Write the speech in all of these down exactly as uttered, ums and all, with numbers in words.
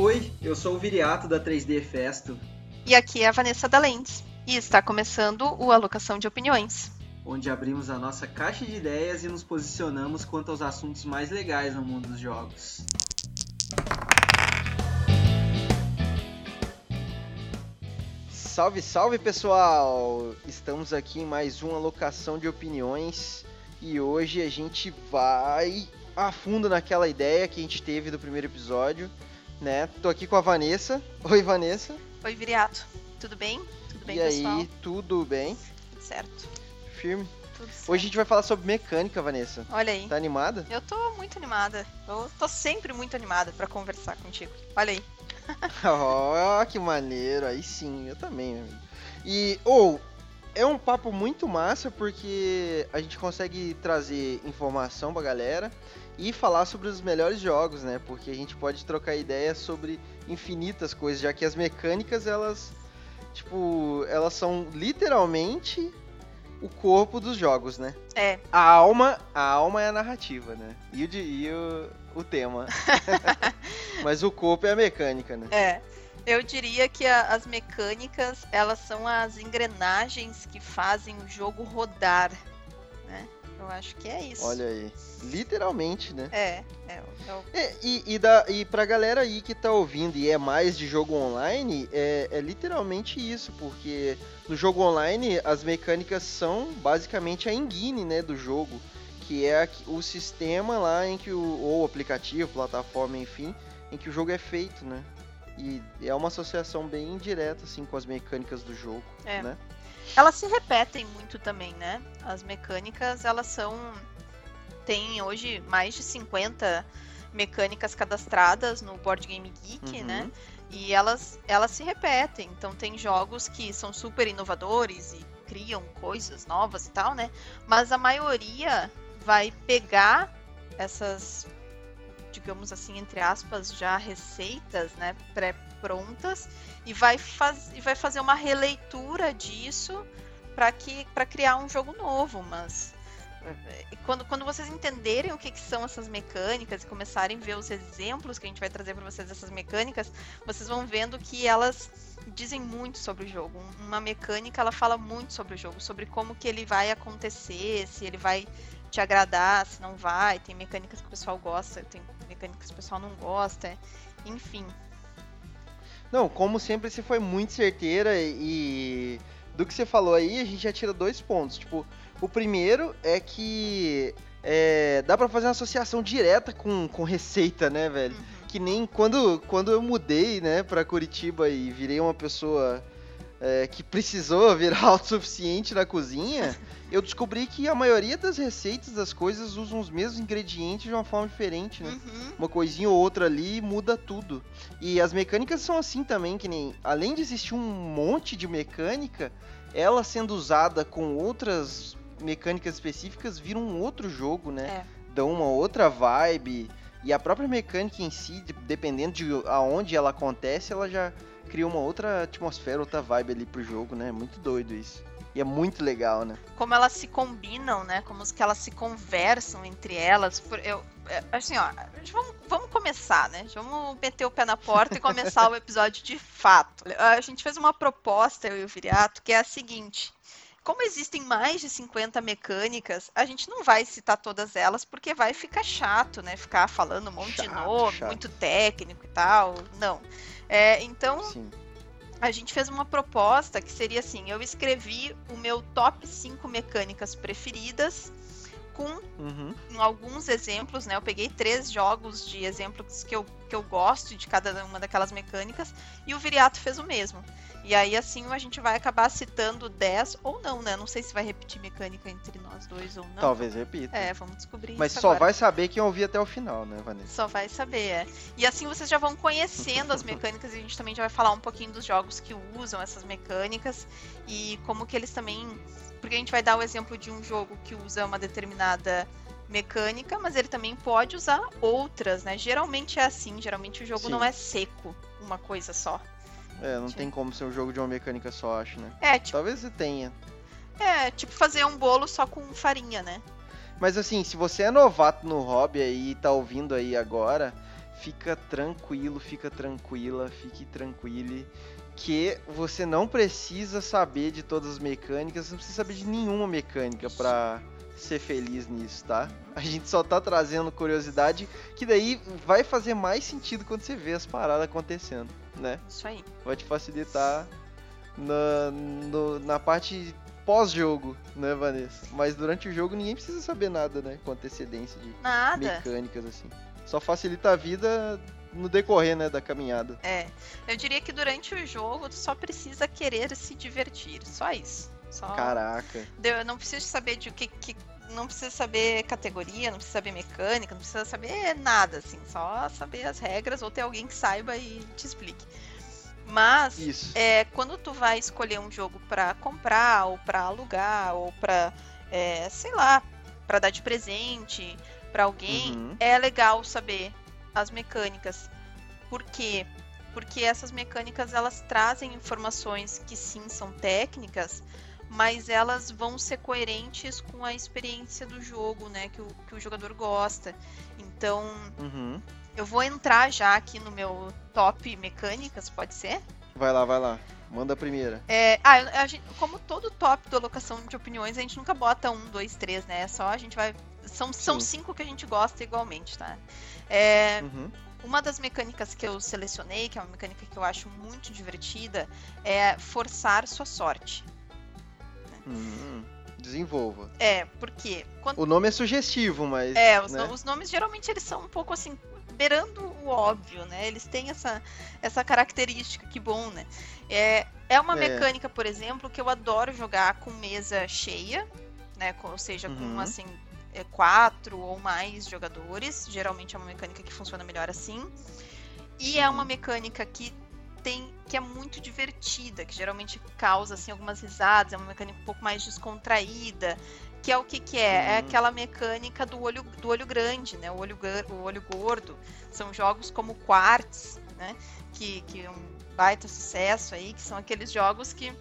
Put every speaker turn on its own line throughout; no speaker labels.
Oi, eu sou o Viriato da três D Festo.
E aqui é a Vanessa da Lens. E está começando o Alocação de Opiniões,
onde abrimos a nossa caixa de ideias e nos posicionamos quanto aos assuntos mais legais no mundo dos jogos.
Salve, salve pessoal! Estamos aqui em mais uma Alocação de Opiniões e hoje a gente vai a fundo naquela ideia que a gente teve do primeiro episódio, né? Tô aqui com a Vanessa. Oi, Vanessa.
Oi, Viriato. Tudo bem? Tudo bem,
e
pessoal?
E aí, tudo bem?
Tudo certo.
Firme?
Tudo certo.
Hoje a gente vai falar sobre mecânica, Vanessa.
Olha aí.
Tá animada?
Eu tô muito animada. Eu tô sempre muito animada pra conversar contigo. Olha aí.
Oh, que maneiro. Aí sim, eu também, meu amigo. E, ou, oh, é um papo muito massa porque a gente consegue trazer informação pra galera e falar sobre os melhores jogos, né? Porque a gente pode trocar ideias sobre infinitas coisas, já que as mecânicas, elas, tipo, elas são literalmente o corpo dos jogos, né?
É.
A alma, a alma é a narrativa, né? E o, de, e o, o tema. Mas o corpo é a mecânica, né?
É. Eu diria que a, as mecânicas, elas são as engrenagens que fazem o jogo rodar, né? Eu acho que é isso.
Olha aí. Literalmente, né?
É. é, é, o...
é e, e, da, e pra galera aí que tá ouvindo e é mais de jogo online, é, é literalmente isso, porque no jogo online as mecânicas são basicamente a engine, né, do jogo, que é o sistema lá em que o, ou aplicativo, plataforma, enfim, em que o jogo é feito, né? E é uma associação bem indireta, assim, com as mecânicas do jogo,
é.
né?
Elas se repetem muito também, né? As mecânicas, elas são... Tem hoje mais de cinquenta mecânicas cadastradas no Board Game Geek, uhum. né? E elas, elas se repetem. Então tem jogos que são super inovadores e criam coisas novas e tal, né? Mas a maioria vai pegar essas, digamos assim, entre aspas, já receitas, né, pré-prontas e vai, faz, e vai fazer uma releitura disso para que para criar um jogo novo, mas quando, quando vocês entenderem o que, que são essas mecânicas e começarem a ver os exemplos que a gente vai trazer para vocês dessas mecânicas, vocês vão vendo que elas dizem muito sobre o jogo. Uma mecânica, ela fala muito sobre o jogo, sobre como que ele vai acontecer, se ele vai te agradar, se não vai. Tem mecânicas que o pessoal gosta, tem mecânicas que o pessoal não gosta, enfim.
Não, como sempre, você foi muito certeira e do que você falou aí, a gente já tira dois pontos. Tipo, o primeiro é que é, dá pra fazer uma associação direta com, com receita, né, velho? Uhum. Que nem quando, quando eu mudei, né, pra Curitiba e virei uma pessoa é, que precisou virar autossuficiente na cozinha, eu descobri que a maioria das receitas das coisas usam os mesmos ingredientes de uma forma diferente, né? Uhum. Uma coisinha ou outra ali muda tudo. E as mecânicas são assim também, que nem... Além de existir um monte de mecânica, ela sendo usada com outras mecânicas específicas, vira um outro jogo, né? É. Dá uma outra vibe. E a própria mecânica em si, dependendo de aonde ela acontece, ela já cria uma outra atmosfera, outra vibe ali pro jogo, né? Muito doido isso. E é muito legal, né?
Como elas se combinam, né? Como que elas se conversam entre elas. Eu, assim, ó, vamos, vamos começar, né? Vamos meter o pé na porta e começar o episódio de fato. A gente fez uma proposta, eu e o Viriato, que é a seguinte. Como existem mais de cinquenta mecânicas, a gente não vai citar todas elas, porque vai ficar chato, né? Ficar falando um monte chato, de nome, chato. Muito técnico e tal. Não. É, então... Sim. A gente fez uma proposta que seria assim, eu escrevi o meu top cinco mecânicas preferidas com uhum. alguns exemplos, né? Eu peguei três jogos de exemplos que eu, que eu gosto de cada uma daquelas mecânicas e o Viriato fez o mesmo. E aí, assim, a gente vai acabar citando dez ou não, né? Não sei se vai repetir mecânica entre nós dois ou não.
Talvez repita.
É, vamos descobrir
Mas
isso
só
agora.
Vai saber quem ouvir até o final, né, Vanessa?
Só vai saber, é. E assim vocês já vão conhecendo as mecânicas e a gente também já vai falar um pouquinho dos jogos que usam essas mecânicas e como que eles também... Porque a gente vai dar o exemplo de um jogo que usa uma determinada mecânica, mas ele também pode usar outras, né? Geralmente é assim, geralmente o jogo Sim. não é seco, uma coisa só.
É, não tipo... tem como ser um jogo de uma mecânica só, acho, né?
É, tipo...
Talvez você tenha.
É, tipo fazer um bolo só com farinha, né?
Mas assim, se você é novato no hobby aí e tá ouvindo aí agora, fica tranquilo, fica tranquila, fique tranquile, que você não precisa saber de todas as mecânicas, você não precisa saber de nenhuma mecânica pra ser feliz nisso, tá? A gente só tá trazendo curiosidade, que daí vai fazer mais sentido quando você vê as paradas acontecendo, né?
Isso aí.
Vai te facilitar na, no, na parte pós-jogo, né, Vanessa? Mas durante o jogo ninguém precisa saber nada, né? Com antecedência de
Nada.
mecânicas, assim. Só facilita a vida no decorrer, né, da caminhada.
É. Eu diria que durante o jogo tu só precisa querer se divertir. Só isso. Só...
Caraca.
Eu não preciso saber de o que, que. Não precisa saber categoria, não precisa saber mecânica, não precisa saber nada, assim. Só saber as regras ou ter alguém que saiba e te explique. Mas,
Isso.
é, quando tu vai escolher um jogo pra comprar, ou pra alugar, ou pra, é, sei lá, pra dar de presente pra alguém,
Uhum.
é legal saber as mecânicas. Por quê? Porque essas mecânicas, elas trazem informações que sim são técnicas, mas elas vão ser coerentes com a experiência do jogo, né, que o, que o jogador gosta. Então,
Uhum.
eu vou entrar já aqui no meu top mecânicas, pode ser?
Vai lá, vai lá. Manda a primeira.
É, ah, eu- a gente- como todo top do Alocação de Opiniões, a gente nunca bota um, dois, três, né? É só a gente vai... São, são
Sim.
cinco que a gente gosta igualmente, tá? É,
Uhum.
uma das mecânicas que eu selecionei, que é uma mecânica que eu acho muito divertida, é forçar sua sorte.
Hum, desenvolva.
É, porque... Quando,
O nome é sugestivo, mas...
é, os,
né?
no- os nomes geralmente eles são um pouco assim, beirando o óbvio, né? Eles têm essa, essa característica, que bom, né? É, é uma
É.
mecânica, por exemplo, que eu adoro jogar com mesa cheia, né? Com- ou seja, com
Uhum.
assim, é, quatro ou mais jogadores. Geralmente é uma mecânica que funciona melhor assim. E é
Uhum.
uma mecânica que tem que é muito divertida, que geralmente causa assim algumas risadas, é uma mecânica um pouco mais descontraída, que é o que que é? É
Uhum.
aquela mecânica do olho do olho grande, né? O olho gar- o olho gordo. São jogos como Quartz, né? Que que é um baita sucesso aí, que são aqueles jogos que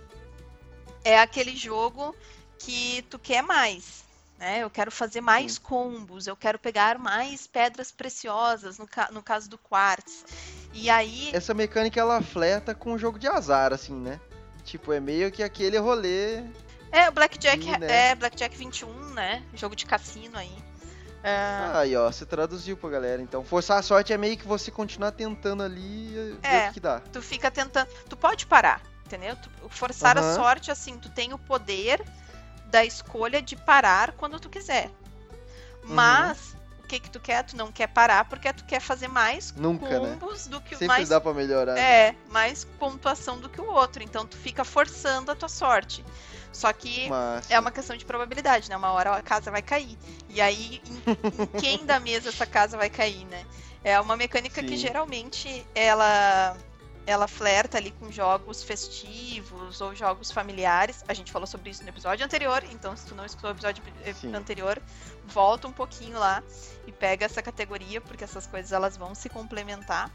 é aquele jogo que tu quer mais, né? Eu quero fazer mais
Sim.
combos, eu quero pegar mais pedras preciosas, no, ca- no caso do Quartz. E aí,
Essa mecânica, ela flerta com o jogo de azar, assim, né? Tipo, é meio que aquele rolê...
é o Blackjack,
Ih, né?
é Blackjack vinte e um, né? Jogo de cassino aí. Ah,
Aí, ó, você traduziu pra galera. Então, forçar a sorte é meio que você continuar tentando ali e ver
É.
o que que dá.
tu fica tentando, tu pode parar, entendeu? Tu- forçar a
Aham.
sorte, assim, tu tem o poder da escolha de parar quando tu quiser.
Uhum.
Mas o que que tu quer? Tu não quer parar porque tu quer fazer mais
Nunca, né?
combos do que o
Sempre
mais
dá pra melhorar. né?
é, mais pontuação do que o outro. Então tu fica forçando a tua sorte. Só que
Mas...
é uma questão de probabilidade, né? Uma hora a casa vai cair. E aí, em, em quem da mesa essa casa vai cair, né? É uma mecânica que
Sim.
geralmente ela ela flerta ali com jogos festivos ou jogos familiares. A gente falou sobre isso no episódio anterior, então se tu não escutou o episódio eh,
Sim.
anterior, volta um pouquinho lá e pega essa categoria, porque essas coisas elas vão se complementar.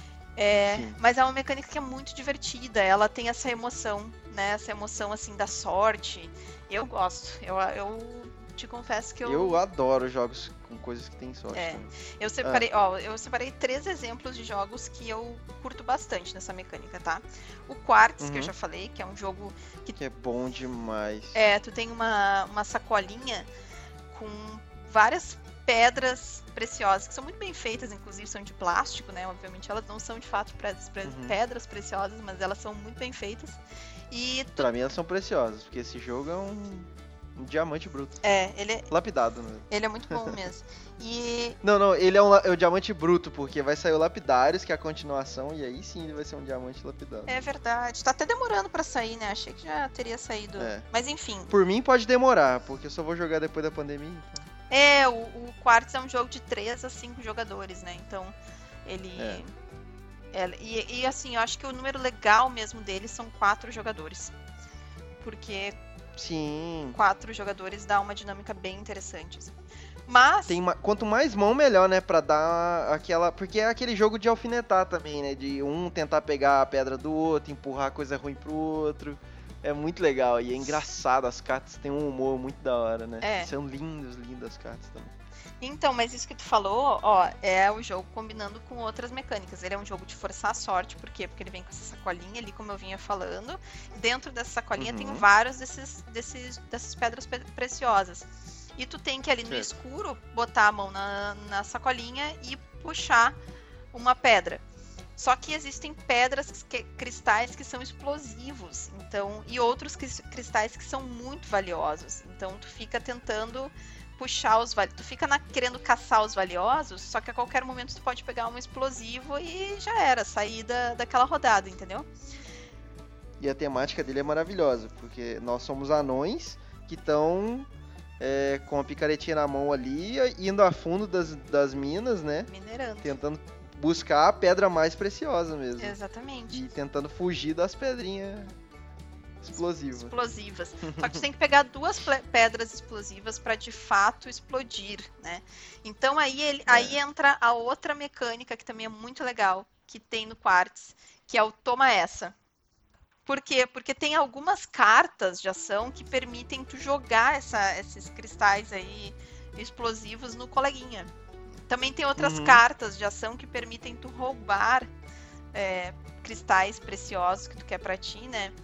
É,
Sim.
mas é uma mecânica que é muito divertida, ela tem essa emoção, né? Essa emoção assim da sorte. Eu gosto. Eu, eu te confesso que eu
Eu adoro jogos com coisas que tem sorte.
É.
também.
eu separei, ó, eu separei três exemplos de jogos que eu curto bastante nessa mecânica, tá? O Quartz, que eu
Uhum.
já falei, que é um jogo que
Que é bom demais.
é, tu tem uma, uma sacolinha com várias pedras preciosas, que são muito bem feitas, inclusive são de plástico, né? Obviamente elas não são de fato pre- pre-
Uhum.
pedras preciosas, mas elas são muito bem feitas. E tu-
Pra mim elas são preciosas, porque esse jogo é um, um diamante bruto.
é, ele, é-
Lapidado, né?
ele é muito bom mesmo. E
Não, não, ele é um, la- é um diamante bruto, porque vai sair o Lapidários, que é a continuação, e aí sim ele vai ser um diamante lapidado.
é verdade, tá até demorando pra sair, né? Achei que já teria saído.
É.
Mas enfim,
Por mim pode demorar, porque eu só vou jogar depois da pandemia. Então.
é, o, o Quartz é um jogo de três a cinco jogadores, né? Então, ele...
É.
é, e, e, assim, eu acho que o número legal mesmo dele são quatro jogadores. Porque
Sim.
quatro jogadores dá uma dinâmica bem interessante. assim. Mas,
Tem ma- Quanto mais mão, melhor, né? Pra dar aquela. Porque é aquele jogo de alfinetar também, né? De um tentar pegar a pedra do outro, empurrar coisa ruim pro outro. É muito legal e é engraçado, as cartas têm um humor muito da hora, né?
É.
São lindas, lindas as cartas também.
Então, mas isso que tu falou, ó, é o jogo combinando com outras mecânicas. Ele é um jogo de forçar a sorte, por quê? Porque ele vem com essa sacolinha ali, como eu vinha falando. Dentro dessa sacolinha
Uhum.
tem vários desses, desses, dessas pedras pe- preciosas. E tu tem que ali no
Certo.
escuro botar a mão na, na sacolinha e puxar uma pedra. Só que existem pedras, que, cristais que são explosivos, então, e outros cris- cristais que são muito valiosos. Então tu fica tentando puxar os valiosos, tu fica na- querendo caçar os valiosos, só que a qualquer momento tu pode pegar um explosivo e já era, sair da, daquela rodada, entendeu?
E a temática dele é maravilhosa, porque nós somos anões que estão é, com a picaretinha na mão ali, indo a fundo das, das minas, né?
Minerando.
Tentando buscar a pedra mais preciosa mesmo.
Exatamente.
E tentando fugir das pedrinhas explosivas.
Explosivas. Só que tu tem que pegar duas ple- pedras explosivas para de fato explodir, né? Então aí, ele, aí entra a outra mecânica que também é muito legal, que tem no Quartz, que é o toma essa. Por quê? Porque tem algumas cartas de ação que permitem tu jogar essa, esses cristais aí explosivos no coleguinha. Também tem outras
Uhum.
cartas de ação que permitem tu roubar é, cristais preciosos que tu quer pra ti, né?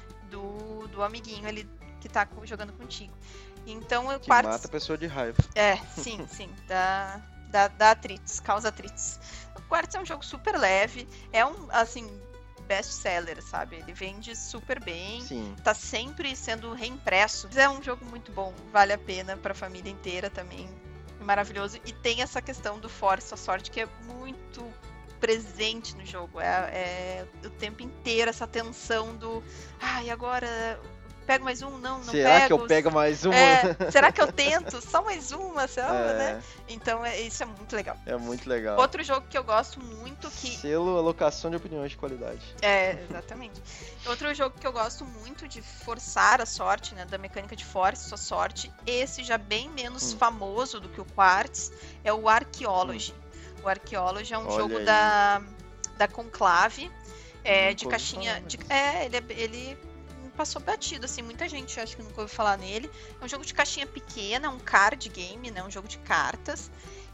Do, do amiguinho ali que tá co- jogando contigo. Então o
Que
Quartz...
mata a pessoa de raiva.
É, sim, sim. Dá, dá, dá atritos, causa atritos. O Quartz é um jogo super leve, é um, assim, best-seller, sabe? Ele vende super bem,
Sim.
tá sempre sendo reimpresso. É um jogo muito bom, vale a pena pra família inteira também. Maravilhoso. E tem essa questão do força sorte que é muito presente no jogo. É, é o tempo inteiro essa tensão do ai, agora pego mais um? Não, não
Será
pego.
que eu pego mais uma?
É, será que eu tento? Só mais uma, será,
É,
né? Então é, isso é muito legal.
é muito legal.
Outro jogo que eu gosto muito que
Selo alocação de opiniões de qualidade.
é, exatamente. Outro jogo que eu gosto muito de forçar a sorte, né? Da mecânica de force sua sorte. Esse já bem menos
Hum.
famoso do que o Quartz é o Archaeology. O Archaeology é um
Olha
jogo
aí.
da, da Conclave. É,
Nunca
de
ouvi
caixinha.
falar,
de-
mas-
é, ele, é- ele passou batido, assim, muita gente acho que nunca ouviu falar nele. É um jogo de caixinha pequena, um card game, né? Um jogo de cartas.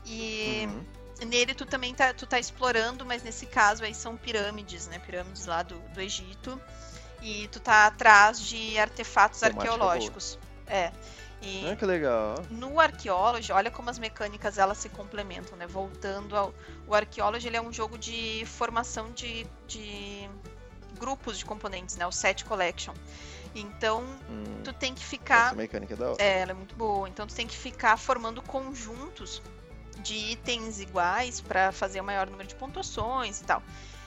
E.
Uhum.
Nele tu também tá, tu tá explorando, mas nesse caso aí são pirâmides, né? Pirâmides lá do, do Egito. E tu tá atrás de artefatos
Temática
arqueológicos. É. E
Ah, que legal.
no Archaeology, olha como as mecânicas elas se complementam, né? Voltando ao... O Archaeology, ele é um jogo de formação de, de grupos de componentes, né? O Set Collection. Então,
Hum,
tu tem que ficar...
essa mecânica é da hora.
É, ela é muito boa. Então tu tem que ficar formando conjuntos de itens iguais para fazer o maior número de pontuações e tal.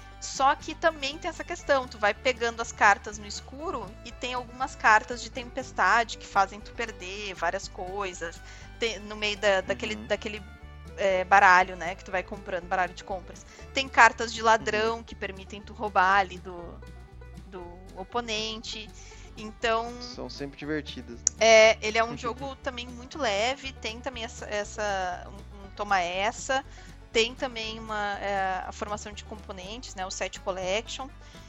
Só que também tem essa questão, tu vai pegando as cartas no escuro e tem algumas cartas de tempestade que fazem tu perder várias coisas tem- no meio da, daquele,
Uhum.
daquele é, baralho, né, que tu vai comprando, baralho de compras. Tem cartas de ladrão que permitem tu roubar ali do, do oponente. Então,
São sempre divertidas.
é, ele é um jogo também muito leve, tem também essa, essa um, um toma essa, tem também uma, é, a formação de componentes, né, o Set Collection,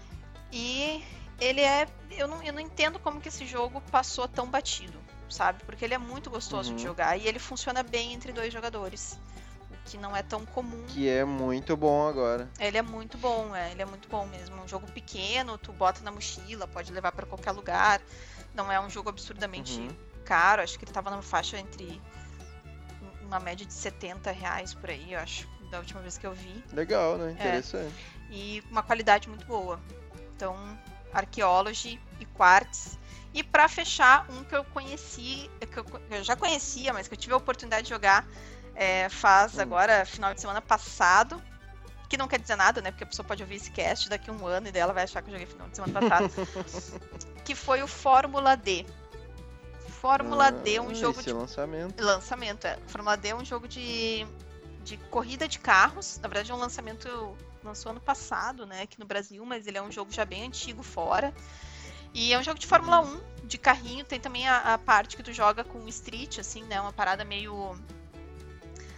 e ele é, eu não, eu não entendo como que esse jogo passou tão batido, sabe, porque ele é muito gostoso
Uhum.
de jogar, e ele funciona bem entre dois jogadores, o que não é tão comum.
Que é muito bom agora.
Ele é muito bom, é, ele é muito bom mesmo. Um jogo pequeno, tu bota na mochila, pode levar pra qualquer lugar. Não é um jogo absurdamente
Uhum.
caro, acho que ele tava numa faixa entre uma média de setenta reais por aí, eu acho, da última vez que eu vi.
Legal, né? Interessante.
E uma qualidade muito boa. Então, Archaeology e Quartz. E pra fechar, um que eu conheci, que eu, eu já conhecia, mas que eu tive a oportunidade de jogar é, faz
Hum.
agora, final de semana passado. Que não quer dizer nada, né? Porque a pessoa pode ouvir esse cast daqui a um ano e daí ela vai achar que eu joguei final de semana passado. Que foi o Fórmula D. Fórmula D é um
Ah,
jogo
esse
de
é lançamento.
lançamento, é. Fórmula D é um jogo de, de corrida de carros. Na verdade, é um lançamento lançou ano passado, né, aqui no Brasil, mas ele é um jogo já bem antigo fora. E é um jogo de Fórmula um, de carrinho. Tem também a, a parte que tu joga com street, assim, né, uma parada meio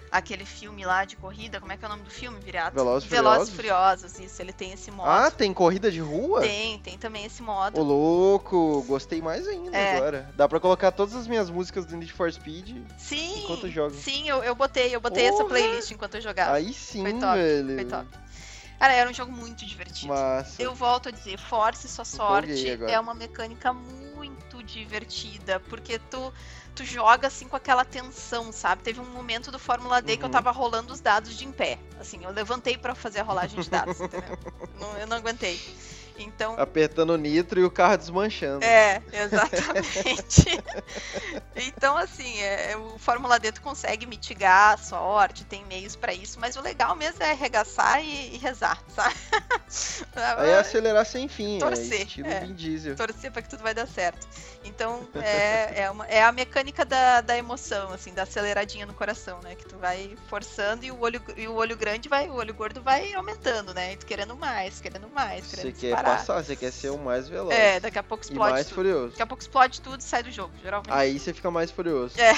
aquele filme lá de corrida, como é que é o nome do filme, Viriato?
Velozes e
Velozes e
Furiosos?
Furiosos, isso, ele tem esse modo.
Ah, tem corrida de rua?
Tem, tem também esse modo.
Ô, louco, gostei mais ainda
É.
agora. Dá pra colocar todas as minhas músicas do Need for Speed
Sim,
enquanto joga.
sim, eu, eu botei, eu botei essa
Porra!
playlist enquanto eu jogava.
Aí sim,
Foi top,
velho.
foi top. Cara, era um jogo muito divertido.
Massa.
Eu volto a dizer, force sua
Empolguei
sorte
agora.
é uma mecânica muito divertida, porque tu, tu joga assim com aquela tensão, sabe? Teve um momento do Fórmula D que eu
Uhum.
tava rolando os dados de em pé. Assim, eu levantei pra fazer a rolagem de dados, entendeu? Não- eu não aguentei. Então,
Apertando o nitro e o carro desmanchando.
é, exatamente. Então, assim, é, é, o Fórmula D tu consegue mitigar a sorte, tem meios pra isso, mas o legal mesmo é arregaçar e, e rezar, sabe?
Aí é acelerar sem fim,
Torcer,
é estilo
é.
Vin Diesel.
Torcer pra que tudo vai dar certo. Então, é, é, uma, é a mecânica da, da emoção, assim, da aceleradinha no coração, né? Que tu vai forçando e o olho, e o olho grande vai, o olho gordo vai aumentando, né? E tu querendo mais, querendo mais,
Você
querendo
quer
disparar.
passar, você quer ser o mais veloz.
É, daqui a pouco
e
explode
mais
tudo.
furioso.
Daqui a pouco explode tudo e sai do jogo, geralmente.
Aí você fica mais furioso.
É.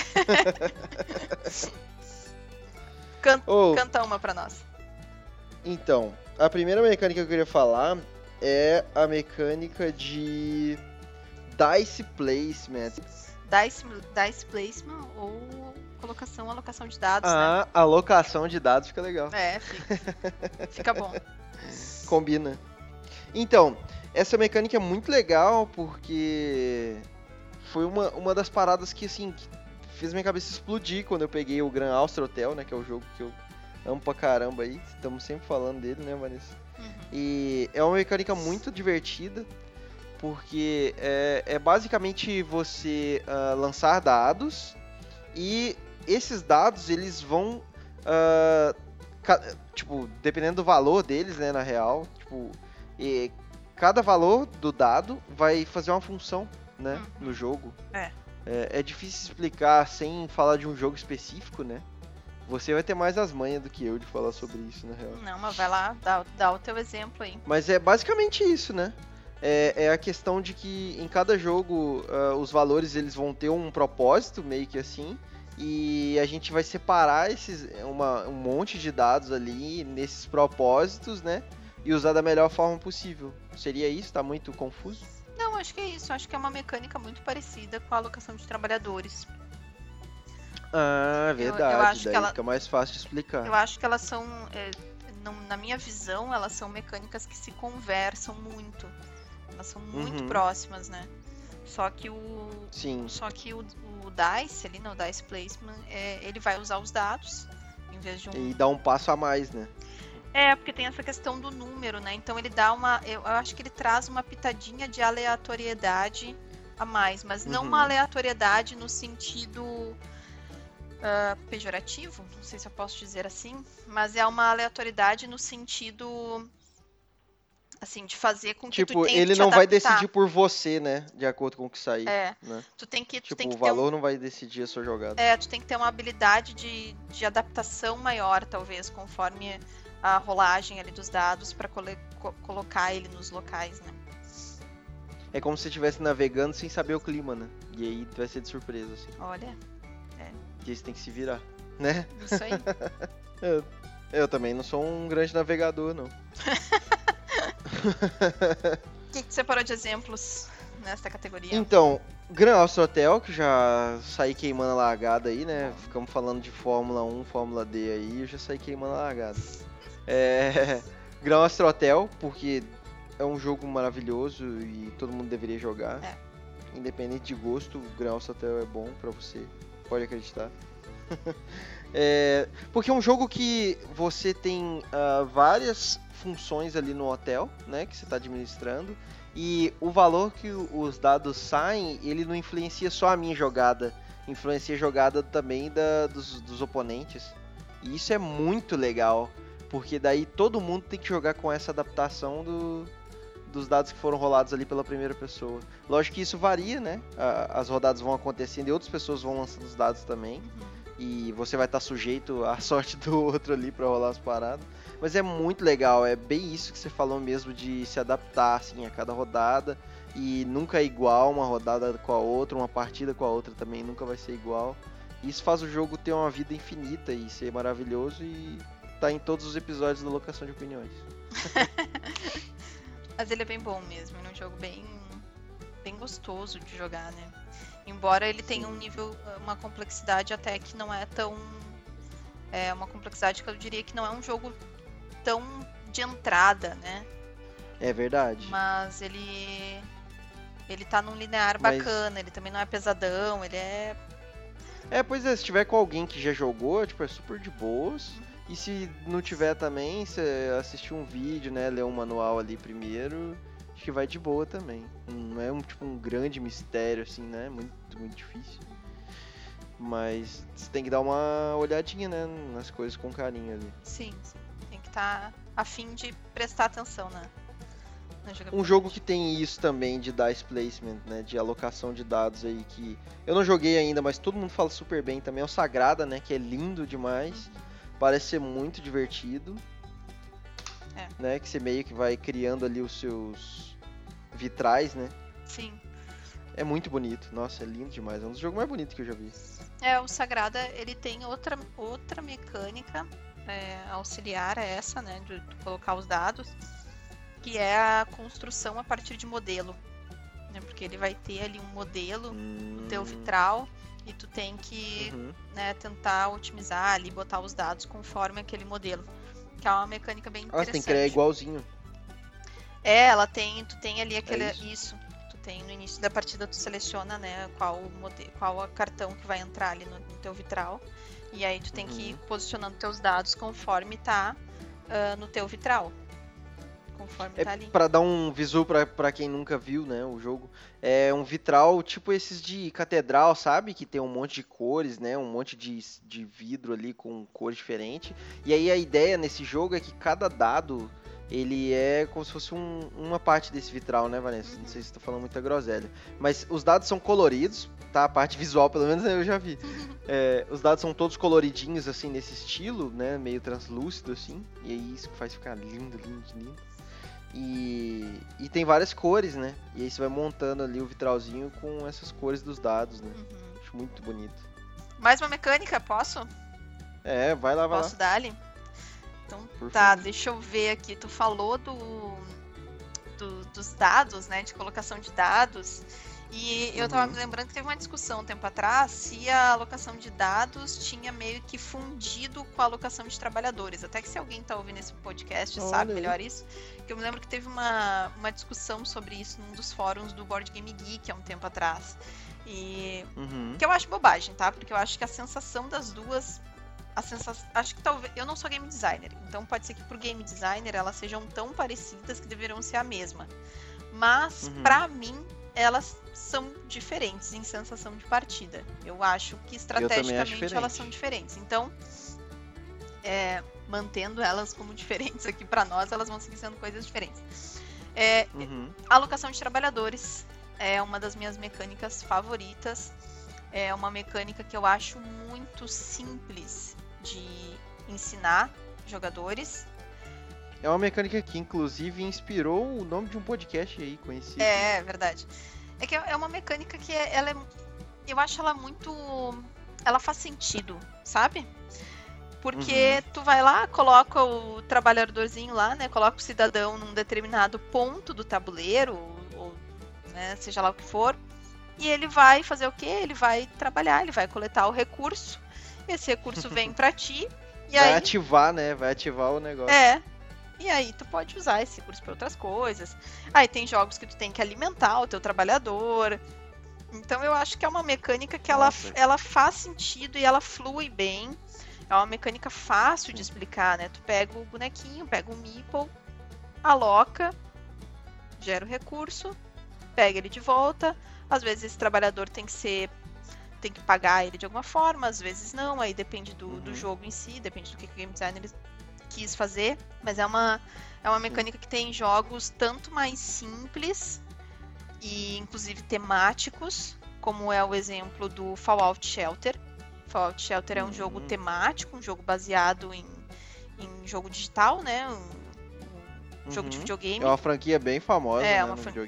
Can-
Ô,
Canta uma pra nós.
então, a primeira mecânica que eu queria falar é a mecânica de Dice Placement.
Dice, dice placement ou colocação, alocação de dados,
A alocação de dados fica legal.
né? É, fica, fica bom.
Combina. Então, essa mecânica é muito legal porque foi uma, uma das paradas que, assim, que fez minha cabeça explodir quando eu peguei o Grand Austria Hotel, né? Que é o jogo que eu amo pra caramba aí. Estamos sempre falando dele, né, Vanessa?
Uhum.
E é uma mecânica muito divertida porque é, é basicamente você ah, lançar dados e esses dados eles vão ah, ca- tipo, dependendo do valor deles, né, na real, tipo, e cada valor do dado vai fazer uma função, né,
Uhum.
no jogo.
É.
é. É difícil explicar sem falar de um jogo específico, né? Você vai ter mais as manhas do que eu de falar sobre isso, na real.
Não, mas vai lá, dá, dá o teu exemplo aí.
Mas é basicamente isso, né? É, é a questão de que em cada jogo ah, os valores eles vão ter um propósito, meio que assim, e a gente vai separar esses, uma, um monte de dados ali nesses propósitos, né? E usar da melhor forma possível. Seria isso? Tá muito confuso?
Não, acho que é isso. Acho que é uma mecânica muito parecida com a alocação de trabalhadores.
Ah,
eu
verdade.
acho que
Daí
ela-
fica mais fácil de explicar.
Eu acho que elas são, é, não- na minha visão, elas são mecânicas que se conversam muito. Elas são muito
Uhum.
próximas, né? Só que o,
Sim.
só que o, o Dice ali, no Dice Placement, é, ele vai usar os dados em vez de um.
E dá um passo a mais, né?
É, porque tem essa questão do número, né? Então ele dá uma. Eu eu acho que ele traz uma pitadinha de aleatoriedade a mais, mas não
Uhum.
uma aleatoriedade no sentido ah, pejorativo, não sei se eu posso dizer assim, mas é uma aleatoriedade no sentido assim, de fazer com que tu
Tipo,
tenha que
ele
te
não vai
adaptar.
decidir por você, né? De acordo com o que sair.
É,
Né?
tu tem que, tu
Tipo,
tem que
o
ter um
valor não vai decidir a sua jogada.
É, tu tem que ter uma habilidade de, de adaptação maior, talvez, conforme a rolagem ali dos dados para co colocar ele nos locais, né?
É como se você estivesse navegando sem saber o clima, né? E aí vai ser de surpresa, assim.
Olha,
E aí você tem que se virar, né?
isso aí.
Eu, eu também não sou um grande navegador, não.
O que, que tu separou de exemplos nesta categoria?
Então, Grand Austria Hotel, que já saí queimando a largada aí, né? Ficamos falando de Fórmula um, Fórmula D aí, eu já saí queimando a largada. É... Grand Austria Hotel, porque é um jogo maravilhoso e todo mundo deveria jogar.
É.
Independente de gosto, o Grand Austria Hotel é bom pra você, pode acreditar. É, porque é um jogo que você tem ah, várias funções ali no hotel, né, que você está administrando, e o valor que o- os dados saem, ele não influencia só a minha jogada, influencia a jogada também da, dos, dos oponentes. E isso é muito legal, porque daí todo mundo tem que jogar com essa adaptação do, dos dados que foram rolados ali pela primeira pessoa. Lógico que isso varia, né? A- as rodadas vão acontecendo e outras pessoas vão lançando os dados também.
Uhum.
E você vai estar sujeito à sorte do outro ali pra rolar as paradas. Mas é muito legal, é bem isso que você falou mesmo, de se adaptar assim a cada rodada. E nunca é igual uma rodada com a outra, uma partida com a outra também nunca vai ser igual. Isso faz o jogo ter uma vida infinita e ser maravilhoso e tá em todos os episódios da Locação de Opiniões.
Mas ele é bem bom mesmo, ele é um jogo bem, bem gostoso de jogar, né? Embora ele tenha um nível, uma complexidade até que não é tão... É uma complexidade que eu diria que não é um jogo tão de entrada, né?
É verdade.
Mas ele... Ele tá num linear
Mas-
bacana, ele também não é pesadão, ele é...
É, pois é, se tiver com alguém que já jogou, tipo, é super de boas. E se não tiver também, você assistir um vídeo, né, ler um manual ali primeiro, acho que vai de boa também. Não é um, tipo, um grande mistério, assim, né, muito, muito difícil. Mas você tem que dar uma olhadinha, né, nas coisas com carinho ali.
Sim, sim. Tem que estar a fim de prestar atenção na, na jogabilidade.
Um jogo que tem isso também de dice placement, né, de alocação de dados aí, que eu não joguei ainda, mas todo mundo fala super bem também, é o Sagrada, né, que é lindo demais, parece ser muito divertido,
É.
né, que você meio que vai criando ali os seus vitrais, né,
Sim.
é muito bonito, nossa, é lindo demais, é um dos jogos mais bonitos que eu já vi.
É, o Sagrada, ele tem outra, outra mecânica é, auxiliar a essa, né, de, de colocar os dados, que é a construção a partir de modelo, né, porque ele vai ter ali um modelo no teu vitral e tu tem que
Uhum.
né, tentar otimizar ali, botar os dados conforme aquele modelo, que é uma mecânica bem
Ah,
interessante.
você tem que criar igualzinho.
É, ela tem, tu tem ali aquele,
É isso?
isso, tu tem no início da partida, tu seleciona, né, qual o modelo, qual o cartão que vai entrar ali no, no teu vitral, e aí tu tem que ir
Uhum.
posicionando teus dados conforme tá ah, no teu vitral, conforme
É
tá ali.
pra dar um visu pra, pra quem nunca viu, né, o jogo. É um vitral tipo esses de catedral, sabe? Que tem um monte de cores, né? Um monte de, de vidro ali com cores diferentes. E aí a ideia nesse jogo é que cada dado, ele é como se fosse um- uma parte desse vitral, né, Vanessa? Não sei se tô falando muita groselha. Mas os dados são coloridos, tá? A parte visual, pelo menos, eu já vi. É, os dados são todos coloridinhos, assim, nesse estilo, né? Meio translúcido, assim. E aí isso faz ficar lindo, lindo, lindo. E, e tem várias cores, né? E aí você vai montando ali o vitralzinho com essas cores dos dados, né?
Uhum.
Acho muito bonito.
Mais uma mecânica, posso?
É, vai lá, vai
Posso
lá.
dar ali? Então
Por
tá,
favor.
deixa eu ver aqui. Tu falou do, do- dos dados, né? De colocação de dados. E eu tava
Uhum.
me lembrando que teve uma discussão um tempo atrás se a alocação de dados tinha meio que fundido com a alocação de trabalhadores. Até que se alguém tá ouvindo esse podcast
Olha
sabe
aí.
melhor isso. Que eu me lembro que teve uma, uma discussão sobre isso num dos fóruns do Board Game Geek há um tempo atrás. E
Uhum.
que eu acho bobagem, tá? Porque eu acho que a sensação das duas. A sensação, acho que talvez. Eu não sou game designer, então pode ser que pro game designer elas sejam tão parecidas que deveriam ser a mesma. Mas,
Uhum.
pra mim, elas são diferentes em sensação de partida. Eu acho que estrategicamente
diferente.
elas são diferentes. Então, é, mantendo elas como diferentes aqui pra nós, elas vão seguir sendo coisas diferentes. É,
Uhum.
a alocação de trabalhadores é uma das minhas mecânicas favoritas. É uma mecânica que eu acho muito simples de ensinar jogadores.
É uma mecânica que, inclusive, inspirou o nome de um podcast aí conhecido.
É, verdade. É que é uma mecânica que é- ela é, eu acho ela muito, ela faz sentido, sabe? Porque tu vai lá, coloca o trabalhadorzinho lá, né? Coloca o cidadão num determinado ponto do tabuleiro, ou, né, seja lá o que for. E ele vai fazer o quê? Ele vai trabalhar, ele vai coletar o recurso. Esse recurso vem pra ti. E
Vai
aí,
ativar, né? Vai ativar o negócio.
é. E aí tu pode usar esse recurso pra outras coisas. Aí tem jogos que tu tem que alimentar o teu trabalhador. Então eu acho que é uma mecânica que ela,
Nossa.
ela faz sentido e ela flui bem. É uma mecânica fácil de explicar, né? Tu pega o bonequinho, pega o meeple, aloca, gera o recurso, pega ele de volta. Às vezes esse trabalhador tem que ser, tem que pagar ele de alguma forma, às vezes não, aí depende do,
Uhum.
do jogo em si, depende do que o game designer quis fazer, mas é uma, é uma mecânica que tem jogos tanto mais simples e inclusive temáticos, como é o exemplo do Fallout Shelter. Fallout Shelter é um
Uhum.
jogo temático, um jogo baseado em, em jogo digital, né? Um, um jogo de
Uhum.
videogame.
É uma franquia bem famosa,
É,
né,
uma
no
fran-
videogame.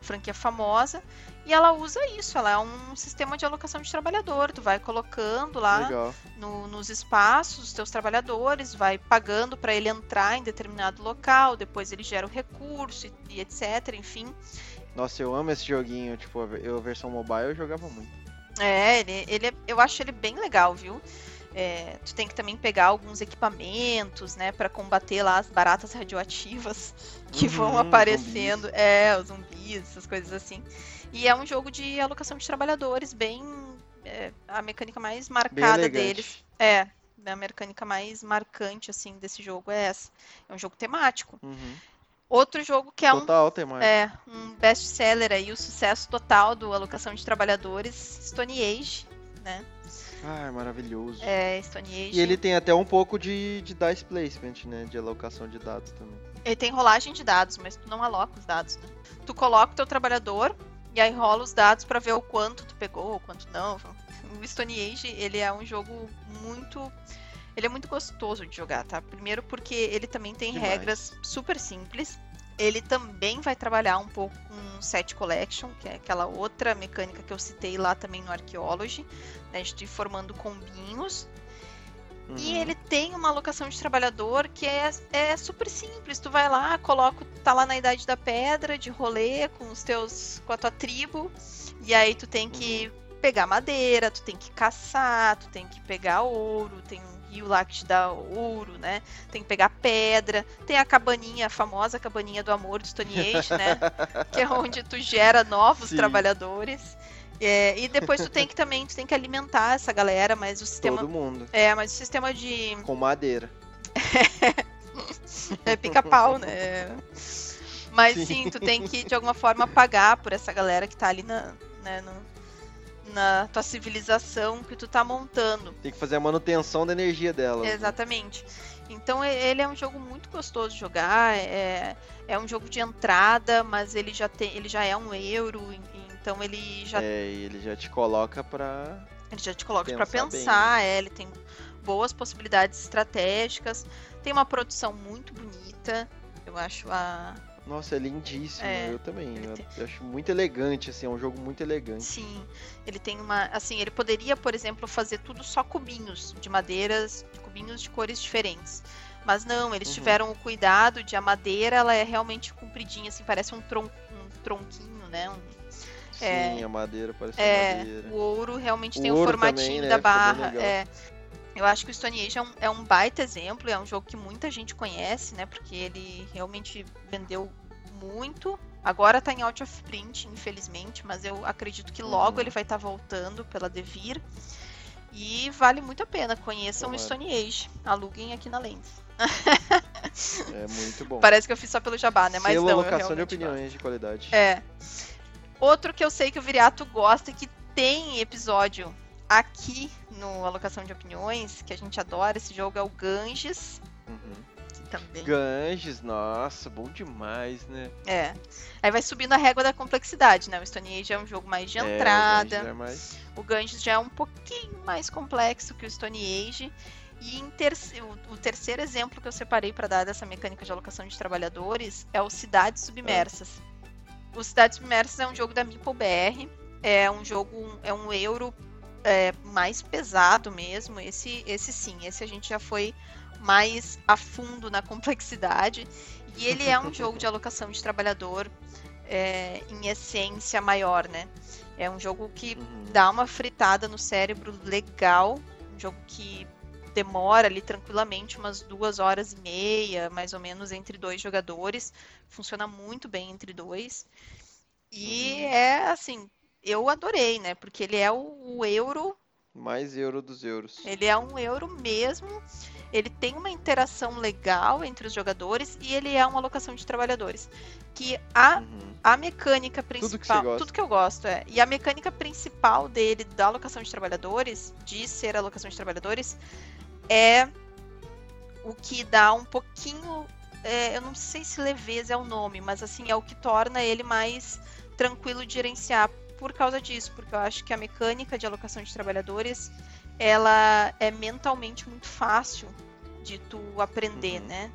franquia famosa, e ela usa isso, ela é um sistema de alocação de trabalhador, tu vai colocando lá no, nos espaços os teus trabalhadores, vai pagando para ele entrar em determinado local, depois ele gera o recurso e, e etc, enfim.
Nossa, eu amo esse joguinho, tipo, eu, a versão mobile eu jogava muito.
É, ele, ele, eu acho ele bem legal, viu? É, tu tem que também pegar alguns equipamentos, né, para combater lá as baratas radioativas que uhum, vão aparecendo, zumbis. é, os zumbis, essas coisas assim. E é um jogo de alocação de trabalhadores, bem, é, a mecânica mais marcada deles. É, a mecânica mais marcante, assim, desse jogo é essa. É um jogo temático.
Uhum.
Outro jogo que é
total,
um,
temático.
é, um best-seller aí, o sucesso total do alocação de trabalhadores, Stone Age, né?
Ah, é maravilhoso.
É, Stone Age.
E ele tem até um pouco de, de dice placement, né? De alocação de dados também.
Ele tem rolagem de dados, mas tu não aloca os dados, né? Tu coloca o teu trabalhador e aí rola os dados pra ver o quanto tu pegou, o quanto não. O Stone Age, ele é um jogo muito... Ele é muito gostoso de jogar, tá? Primeiro porque ele também tem Demais. regras super simples. Ele também vai trabalhar um pouco com Set Collection, que é aquela outra mecânica que eu citei lá também no Archaeology, né, de ir formando combinhos. Uhum. E ele tem uma alocação de trabalhador que é, é super simples. Tu vai lá, coloca, tá lá na Idade da Pedra, de rolê com os teus, com a tua tribo, e aí tu tem que uhum. pegar madeira, tu tem que caçar, tu tem que pegar ouro, tem um rio lá que te dá ouro, né? Tem que pegar pedra, tem a cabaninha, a famosa cabaninha do amor do Stone Age, né? Que é onde tu gera novos Sim. trabalhadores. É, e depois tu tem que também, tu tem que alimentar essa galera, mas o sistema...
Todo mundo.
É, mas o sistema de...
Com madeira.
é pica-pau, né? Mas sim. sim, tu tem que, de alguma forma, pagar por essa galera que tá ali na... Né, no... na tua civilização que tu tá montando.
Tem que fazer a manutenção da energia dela.
Exatamente. Né? Então ele é um jogo muito gostoso de jogar, é, é um jogo de entrada, mas ele já, tem, ele já é um euro, então ele já...
É, e ele já te coloca pra...
Ele já te coloca pensar pra pensar, é, ele tem boas possibilidades estratégicas, tem uma produção muito bonita, eu acho a...
Nossa, é lindíssimo,
é,
eu também, eu,
tem...
eu acho muito elegante, assim, é um jogo muito elegante.
Sim, ele tem uma, assim, ele poderia, por exemplo, fazer tudo só cubinhos de madeiras, cubinhos de cores diferentes, mas não, eles uhum. tiveram o cuidado de a madeira, ela é realmente compridinha, assim, parece um, tron, um tronquinho, né, um,
Sim, é, a madeira parece
é,
madeira.
O ouro realmente
o
tem o formatinho
também, né,
da barra, é... Eu acho que o Stone Age é um, é um baita exemplo, é um jogo que muita gente conhece, né? Porque ele realmente vendeu muito. Agora tá em out of print, infelizmente, mas eu acredito que logo uhum. ele vai estar tá voltando pela Devir. E vale muito a pena, conheçam o Stone Age, aluguem aqui na Lens.
É muito bom.
Parece que eu fiz só pelo jabá, né? Mas
Selo
não,
alocação de opiniões gosto. De qualidade.
É. Outro que eu sei que o Viriato gosta e que tem episódio aqui no Alocação de Opiniões, que a gente adora esse jogo, é o Ganges.
Uhum.
Também.
Ganges, nossa, bom demais, né?
É. Aí vai subindo a régua da complexidade, né? O Stone Age é um jogo mais de entrada.
É, o Ganges é mais...
O Ganges já é um pouquinho mais complexo que o Stone Age. E em ter... o terceiro exemplo que eu separei para dar dessa mecânica de alocação de trabalhadores é o Cidades Submersas. É. O Cidades Submersas é um jogo da Meeple B R. É um jogo, é um euro é, mais pesado mesmo. Esse, esse sim, esse a gente já foi mais a fundo na complexidade. E ele é um jogo de alocação de trabalhador é, em essência maior, né? É um jogo que uhum. dá uma fritada no cérebro legal. Um jogo que demora ali tranquilamente umas duas horas e meia, mais ou menos, entre dois jogadores. Funciona muito bem entre dois. E uhum. é assim, eu adorei, né? Porque ele é o, o euro...
Mais euro dos euros.
Ele é um euro mesmo. Ele tem uma interação legal entre os jogadores e ele é uma alocação de trabalhadores. Que a, uhum. a mecânica principal...
Tudo que você gosta.
Tudo que eu gosto, é. E a mecânica principal dele, da alocação de trabalhadores, de ser alocação de trabalhadores, é o que dá um pouquinho... É, eu não sei se leveza é o nome, mas assim, é o que torna ele mais tranquilo de gerenciar por causa disso, porque eu acho que a mecânica de alocação de trabalhadores, ela é mentalmente muito fácil de tu aprender, uhum. né?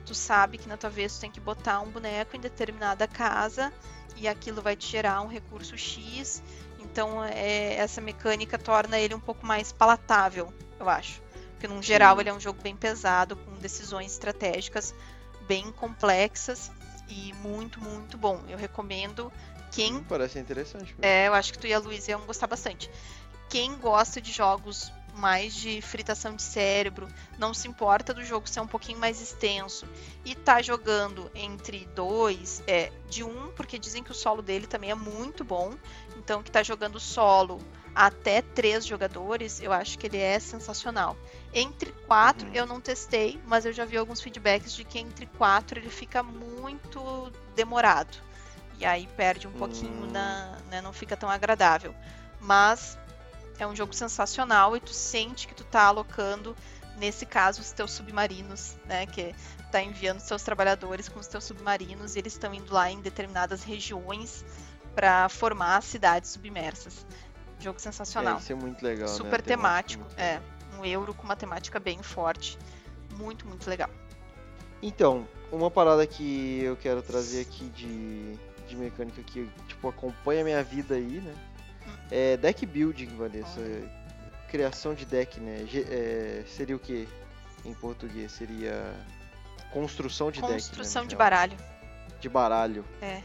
tu sabe que na tua vez tu tem que botar um boneco em determinada casa e aquilo vai te gerar um recurso X. Então é, essa mecânica torna ele um pouco mais palatável, eu acho. Porque no geral ele é um jogo bem pesado, com decisões estratégicas bem complexas e muito, muito bom. Eu recomendo quem...
Hum, parece interessante. Mesmo.
É, eu acho que tu e a Luísa iam gostar bastante. Quem gosta de jogos mais de fritação de cérebro, não se importa do jogo ser um pouquinho mais extenso e tá jogando entre dois, é, de um, porque dizem que o solo dele também é muito bom, então que tá jogando solo até três jogadores, eu acho que ele é sensacional. Entre quatro, uhum. eu não testei, mas eu já vi alguns feedbacks de que entre quatro ele fica muito demorado, e aí perde um uhum. pouquinho, na, né, não fica tão agradável, mas é um jogo sensacional e tu sente que tu tá alocando, nesse caso, os teus submarinos, né? Que tá enviando os teus trabalhadores com os teus submarinos e eles estão indo lá em determinadas regiões para formar cidades submersas. Jogo sensacional.
É, isso é muito legal,
super
né?
temático, é. Um euro com uma temática bem forte. Muito, muito legal.
Então, uma parada que eu quero trazer aqui de, de mecânica que, tipo, acompanha a minha vida aí, né? É deck building, Vanessa. Olha. Criação de deck, né? É, seria o que em português? Seria construção de
construção
deck.
Construção
né,
de baralho.
De baralho.
É.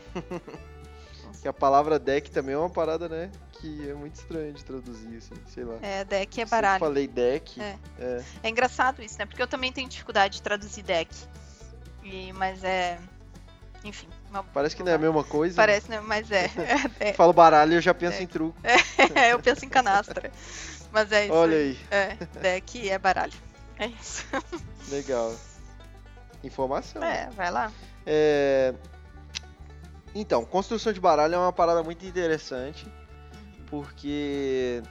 Que a palavra deck também é uma parada, né? Que é muito estranho de traduzir, assim, sei lá.
É, deck é baralho.
Eu falei deck.
É.
É.
é engraçado isso, né? Porque eu também tenho dificuldade de traduzir deck. E, mas é... Enfim. Uma...
Parece que não é a mesma coisa.
Parece, né? Mas é. é.
Falo baralho e eu já penso
deck.
em truco.
É, eu penso em canastra. Mas é isso.
Olha aí.
É, deck é baralho. É isso.
Legal. Informação.
É, vai lá.
É... Então, construção de baralho é uma parada muito interessante, porque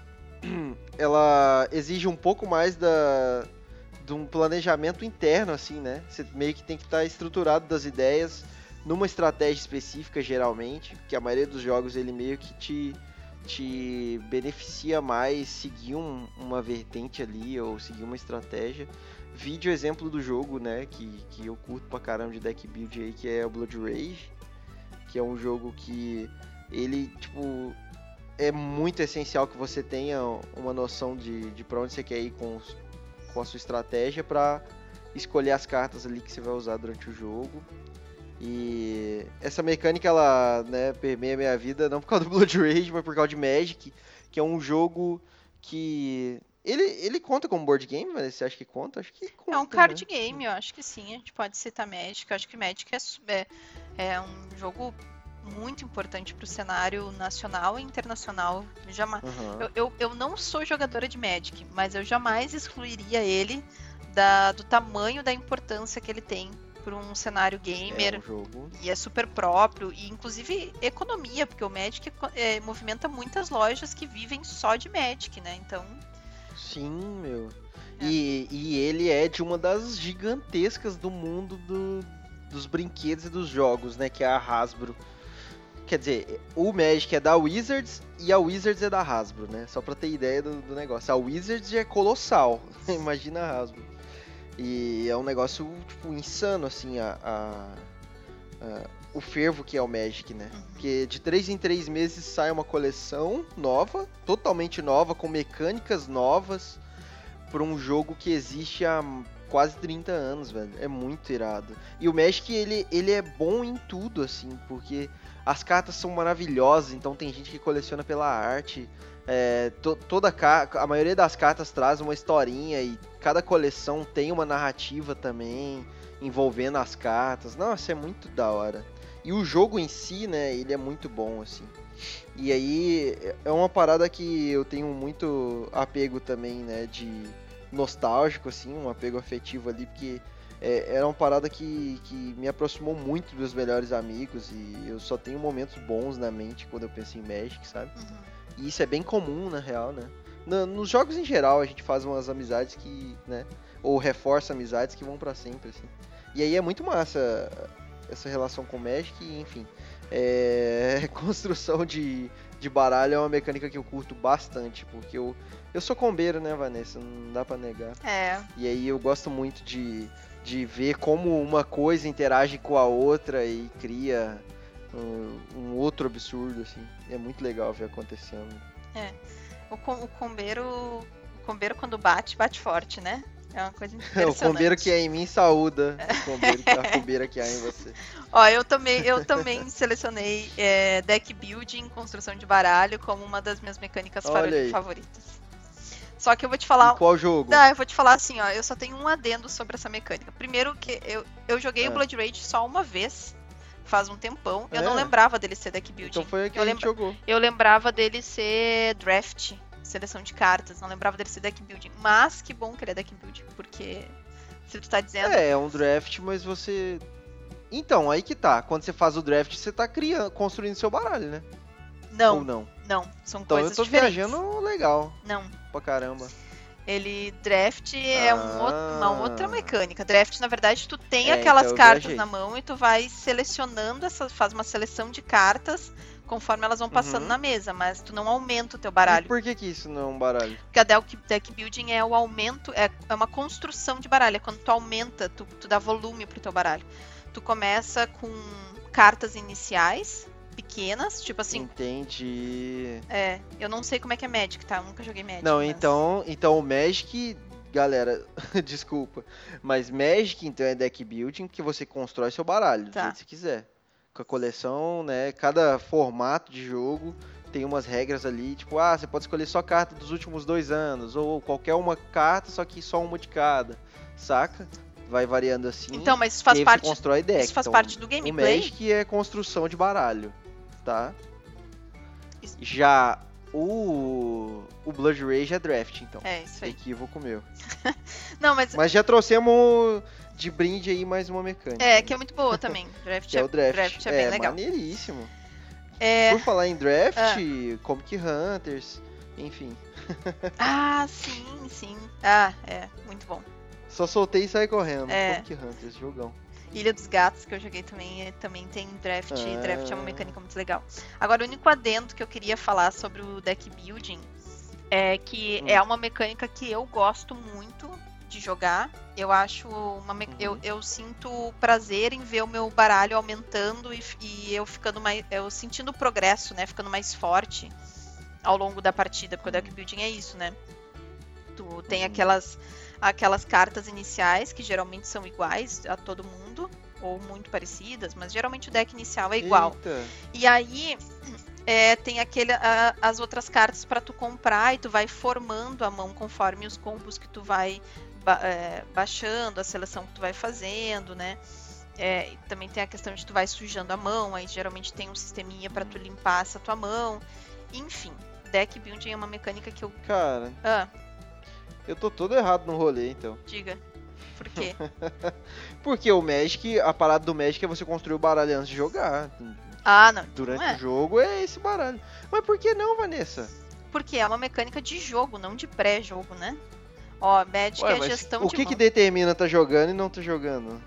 ela exige um pouco mais da, de um planejamento interno, assim, né? Você meio que tem que estar estruturado das ideias numa estratégia específica, geralmente, que a maioria dos jogos ele meio que te, te beneficia mais seguir um, uma vertente ali, ou seguir uma estratégia. Vídeo exemplo do jogo, né, que, que eu curto pra caramba de deck build aí, que é o Blood Rage, que é um jogo que ele, tipo, é muito essencial que você tenha uma noção de, de pra onde você quer ir com, com a sua estratégia pra escolher as cartas ali que você vai usar durante o jogo. E essa mecânica, ela, né, permeia a minha vida, não por causa do Blood Rage, mas por causa de Magic, que é um jogo que... Ele, ele conta como board game, mas você acha que conta? Acho que conta,
é um card
né?
game, eu acho que sim. A gente pode citar Magic. Eu acho que Magic é, é, é um jogo muito importante para o cenário nacional e internacional. Jamais,
uhum.
eu, eu, eu não sou jogadora de Magic, mas eu jamais excluiria ele da, do tamanho da importância que ele tem para um cenário gamer.
É um jogo.
E é super próprio. E inclusive economia, porque o Magic é, movimenta muitas lojas que vivem só de Magic, né? Então...
Sim, meu.
É.
E, e ele é de uma das gigantescas do mundo do, dos brinquedos e dos jogos, né? Que é a Hasbro. Quer dizer, o Magic é da Wizards e a Wizards é da Hasbro, né? Só pra ter ideia do, do negócio. A Wizards é colossal. Imagina a Hasbro. E é um negócio, tipo, insano, assim, a, a, a, o fervo que é o Magic, né?
Uhum.
Porque de três em três meses sai uma coleção nova, totalmente nova, com mecânicas novas, para um jogo que existe há quase trinta anos, velho. É muito irado. E o Magic, ele, ele é bom em tudo, assim, porque as cartas são maravilhosas, então tem gente que coleciona pela arte. É, to, toda a maioria das cartas traz uma historinha e cada coleção tem uma narrativa também envolvendo as cartas. Nossa, é muito da hora. E o jogo em si, né, ele é muito bom, assim. E aí, é uma parada que eu tenho muito apego também, né, de nostálgico, assim, um apego afetivo ali, porque é, era uma parada que, que me aproximou muito dos meus melhores amigos e eu só tenho momentos bons na mente quando eu penso em Magic, sabe?
Uhum.
E isso é bem comum, na real, né? No, nos jogos em geral, a gente faz umas amizades que, né, ou reforça amizades que vão pra sempre, assim. E aí é muito massa essa relação com o Magic, enfim. É... Construção de, de baralho é uma mecânica que eu curto bastante, porque eu, eu sou combeiro, né, Vanessa? Não dá pra negar.
É.
E aí eu gosto muito de, de ver como uma coisa interage com a outra e cria um, um outro absurdo, assim. É muito legal ver acontecendo.
É. O, com, o combeiro. O combeiro quando bate, bate forte, né? É uma coisa impressionante.
O combeiro que é em mim saúda. O combeiro que, a combeira que há em você.
Ó, eu também, eu também selecionei é, deck building, construção de baralho, como uma das minhas mecânicas
Olha
favoritas. Só que eu vou te falar.
E qual jogo?
Não, eu vou te falar assim, ó. Eu só tenho um adendo sobre essa mecânica. Primeiro que eu, eu joguei
Ah.
o Blood Rage só uma vez, faz um tempão. Eu
É?
não lembrava dele ser deck building.
Então foi a que
eu
a gente
lembra-
jogou.
Eu lembrava dele ser draft, seleção de cartas. Não lembrava dele ser deck building. Mas que bom que ele é deck building, porque se tu tá dizendo.
É, é um draft, mas você... Então, aí que tá. Quando você faz o draft, você tá criando, construindo seu baralho, né?
Não,
Ou não?
não. São
Então
coisas
eu tô
diferentes.
viajando legal
Não.
pra caramba.
Ele draft é um
Ah.
outro- uma outra mecânica. Draft, na verdade, tu tem
É,
aquelas
então eu
cartas
viajei.
na mão e tu vai selecionando, essa, faz uma seleção de cartas conforme elas vão passando
Uhum.
na mesa, mas tu não aumenta o teu
E
baralho.
por que que isso não é um baralho?
Porque a deck, deck building é o aumento, é, é uma construção de baralho, é quando tu aumenta, tu, tu dá volume pro teu baralho. Tu começa com cartas iniciais, pequenas, tipo assim,
Entendi.
é, eu não sei como é que é Magic, tá? Eu nunca joguei Magic.
Não,
mas-
então, então o Magic, galera, desculpa, mas Magic então é deck building que você constrói seu baralho, do
Tá.
jeito que você quiser. Com a coleção, né, cada formato de jogo tem umas regras ali, tipo, ah, você pode escolher só carta dos últimos dois anos, ou qualquer uma carta, só que só uma de cada, saca? Vai variando assim,
Então, mas isso
e
faz
aí
parte,
você constrói deck.
isso faz
Então,
parte do
o
gameplay?
Magic é construção de baralho, tá?
Isso-
Já o, o Blood Rage é draft, então.
É, isso aí.
Equívoco meu.
Não, mas
Mas já trouxemos de brinde aí mais uma mecânica.
é, que é muito boa também. Draft
que é o draft.
é bem legal.
maneiríssimo.
É,
Por falar em draft,
Ah.
Comic Hunters, enfim.
ah, sim, sim. Ah, é, muito bom.
Só soltei e saí correndo.
É.
Comic Hunters, jogão.
Ilha dos Gatos, que eu joguei também, é- também tem draft. e
Ah.
Draft é uma mecânica muito legal. Agora, o único adendo que eu queria falar sobre o deck building é que
Hum.
é uma mecânica que eu gosto muito de jogar. Eu acho uma. me-
Uhum.
Eu, eu sinto prazer em ver o meu baralho aumentando e, e eu ficando mais. Eu sentindo o progresso, né? Ficando mais forte ao longo da partida, porque o deck building é isso, né? Tu tem
Uhum.
aquelas, aquelas cartas iniciais que geralmente são iguais a todo mundo, ou muito parecidas, mas geralmente o deck inicial é igual.
Eita.
E aí é, tem aquele, a- as outras cartas para tu comprar e tu vai formando a mão conforme os combos que tu vai ba- é, baixando, a seleção que tu vai fazendo, né? É, e também tem a questão de tu vai sujando a mão, aí geralmente tem um sisteminha para tu limpar essa tua mão. Enfim, deck building é uma mecânica que eu...
Cara,
Ah,
eu tô todo errado no rolê, então.
diga. Por quê?
Porque o Magic, a parada do Magic é você construir o baralho antes de jogar.
Ah, não.
Durante
não é.
o jogo é esse baralho. Mas por que não, Vanessa?
Porque é uma mecânica de jogo, não de pré-jogo, né? Ó, Magic
Ué,
é
mas
gestão
o
de
que
mão.
que determina tá jogando e não tá jogando?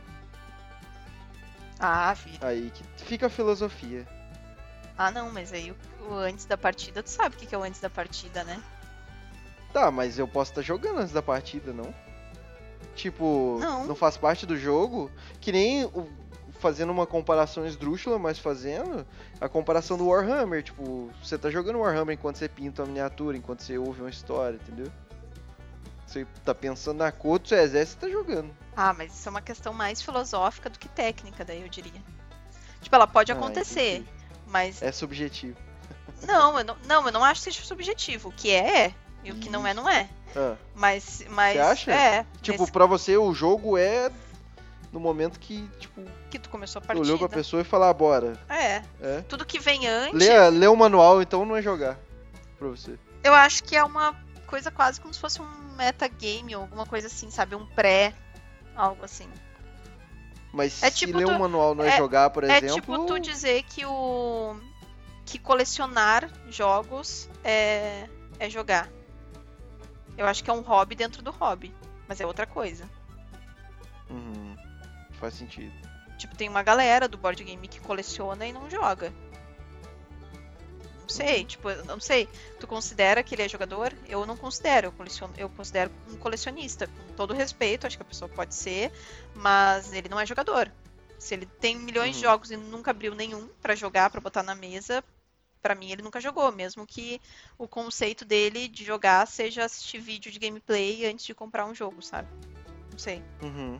Ah, filho.
Aí que fica a filosofia.
Ah, não, mas aí o, o antes da partida, tu sabe o que que é o antes da partida, né?
Tá, mas eu posso estar jogando antes da partida, não? Tipo,
Não.
faz parte do jogo? Que nem o- fazendo uma comparação esdrúxula, mas fazendo a comparação do Warhammer. Tipo, você tá jogando Warhammer enquanto você pinta uma miniatura, enquanto você ouve uma história, entendeu? Você tá pensando na cor do seu exército, você tá jogando.
Ah, mas isso é uma questão mais filosófica do que técnica, daí eu diria. Tipo, ela pode
Ah,
acontecer,
entendi.
mas
É subjetivo.
não, eu não, não, eu não acho que seja subjetivo. O que é, é. E o que não é, não é.
Ah,
Mas, mas
Você acha?
é.
tipo,
nesse
pra você o jogo é no momento que, tipo,
que tu começou a
tu
partida.
olhou pra pessoa e falou, ah, bora.
É.
É.
Tudo que vem antes,
Lê, lê o manual, então não é jogar pra você.
eu acho que é uma coisa quase como se fosse um metagame ou alguma coisa assim, sabe? Um pré, algo assim.
Mas
É
se
tipo
ler
tu-
o manual não é,
é-
jogar, por
É
exemplo...
tipo tu dizer que o que colecionar jogos é é jogar. Eu acho que é um hobby dentro do hobby, mas é outra coisa.
Uhum, faz sentido.
Tipo, tem uma galera do board game que coleciona e não joga. Não sei, tipo, eu não sei. Tu considera que ele é jogador? Eu não considero, eu, coleciono, eu considero um colecionista. Com todo respeito, acho que a pessoa pode ser, mas ele não é jogador. Se ele tem milhões
Uhum.
de jogos e nunca abriu nenhum pra jogar, pra botar na mesa, pra mim ele nunca jogou, mesmo que o conceito dele de jogar seja assistir vídeo de gameplay antes de comprar um jogo, sabe? Não sei.
Uhum.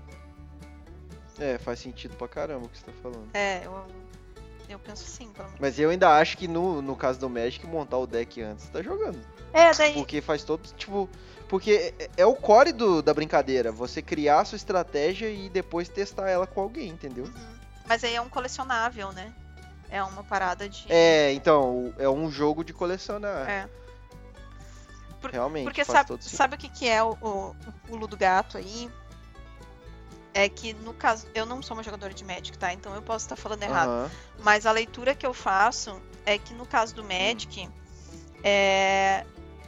É, faz sentido pra caramba o que você tá falando.
É, eu, eu penso assim, pelo menos.
Mas eu ainda acho que no, no caso do Magic, montar o deck antes tá jogando.
É, daí.
Porque faz todo, tipo... Porque é, é o core do, da brincadeira, você criar a sua estratégia e depois testar ela com alguém, entendeu?
Uhum. Mas aí é um colecionável, né? É uma parada de.
É, então, é um jogo de colecionar.
É. Por-
Realmente,
Porque
faz
sabe,
todo sentido.
sabe o que, que é o, o, o pulo do gato aí? É que no caso, eu não sou uma jogadora de Magic, tá? Então eu posso estar falando errado.
Aham.
Mas a leitura que eu faço é que no caso do Magic, é.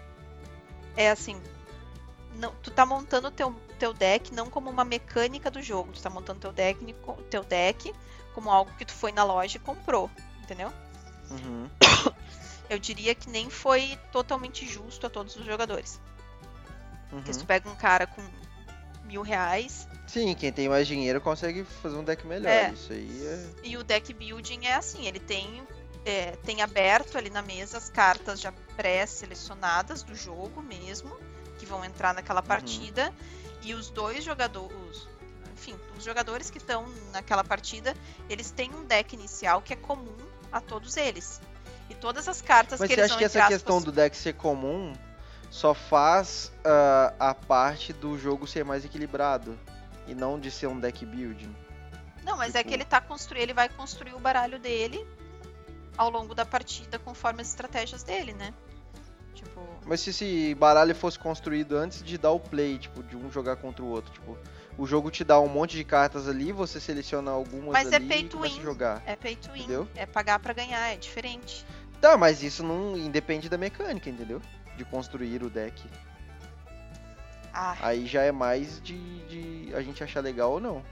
É assim. Não, tu tá montando o teu, teu deck não como uma mecânica do jogo. Tu tá montando teu deck, teu deck como algo que tu foi na loja e comprou. Entendeu?
Uhum.
Eu diria que nem foi totalmente justo a todos os jogadores. Porque se tu
Uhum.
pega um cara com mil reais
Sim, quem tem mais dinheiro consegue fazer um deck melhor.
É.
Isso aí é.
e o deck building é assim, ele tem, é, tem aberto ali na mesa as cartas já pré-selecionadas do jogo mesmo, que vão entrar naquela partida, e os dois jogadores, enfim, os jogadores que estão naquela partida, eles têm um deck inicial que é comum a todos eles. E todas as cartas
Mas
que
você
eles
acha
vão,
que
entre
essa
aspas,
questão do deck ser comum só faz ah, a parte do jogo ser mais equilibrado e não de ser um deck building?
Não, mas é
Tipo-
que ele tá construindo, ele vai construir o baralho dele ao longo da partida conforme as estratégias dele, né? Tipo,
Mas se esse baralho fosse construído antes de dar o play, tipo, de um jogar contra o outro, tipo, o jogo te dá um monte de cartas ali, você seleciona algumas
Mas é
ali
pay
e
to
começa a
win.
jogar.
é pay to win,
Entendeu?
é pagar pra ganhar, é diferente.
Tá, mas isso não independe da mecânica, entendeu? De construir o deck.
Ah,
Aí já é mais de, de a gente achar legal ou não.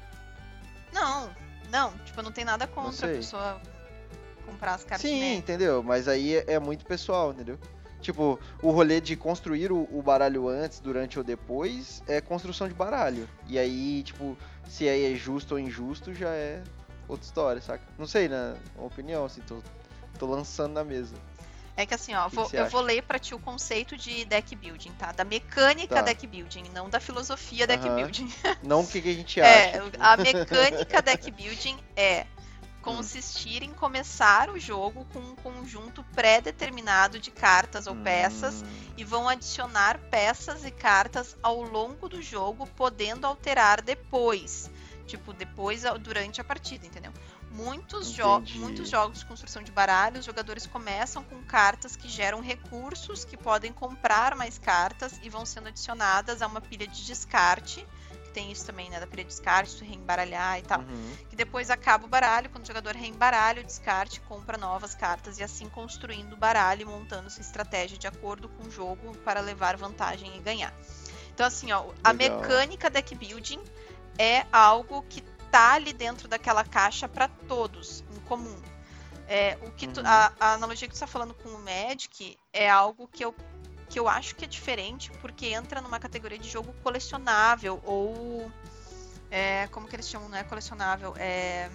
não, não, tipo, não tem nada contra a
sei.
pessoa comprar as cartas
Sim,
de Magic.
entendeu? Mas aí é, é muito pessoal, entendeu? Tipo, o rolê de construir o, o baralho antes, durante ou depois é construção de baralho. E aí, tipo, se aí é justo ou injusto já é outra história, saca? Não sei, na opinião, assim, tô, tô lançando na mesa.
É que assim, ó,
que
vou-
você
eu
acha?
vou ler pra ti o conceito de deck building, tá? Da mecânica
Tá.
deck building, não da filosofia deck
Aham.
building.
Não o que, que a gente
É,
acha. tipo.
a mecânica deck building é consistir em começar o jogo com um conjunto pré-determinado de cartas ou peças
Hum,
e vão adicionar peças e cartas ao longo do jogo, podendo alterar depois. Tipo, depois, durante a partida, entendeu? Muitos, jo
Entendi.
muitos jogos de construção de baralho, os jogadores começam com cartas que geram recursos, que podem comprar mais cartas e vão sendo adicionadas a uma pilha de descarte. Que tem isso também, né? Da pilha de descarte, tu reembaralhar e tal.
uhum.
Que depois acaba o baralho, quando o jogador reembaralha o descarte, compra novas cartas e assim construindo o baralho e montando sua estratégia de acordo com o jogo para levar vantagem e ganhar. Então assim, ó, a
Legal.
mecânica deck building é algo que tá ali dentro daquela caixa para todos, em comum. É, o que tu-
Uhum.
a, a analogia que tu tá falando com o Magic é algo que eu, que eu acho que é diferente, porque entra numa categoria de jogo colecionável, ou é, como que eles chamam, não é colecionável, é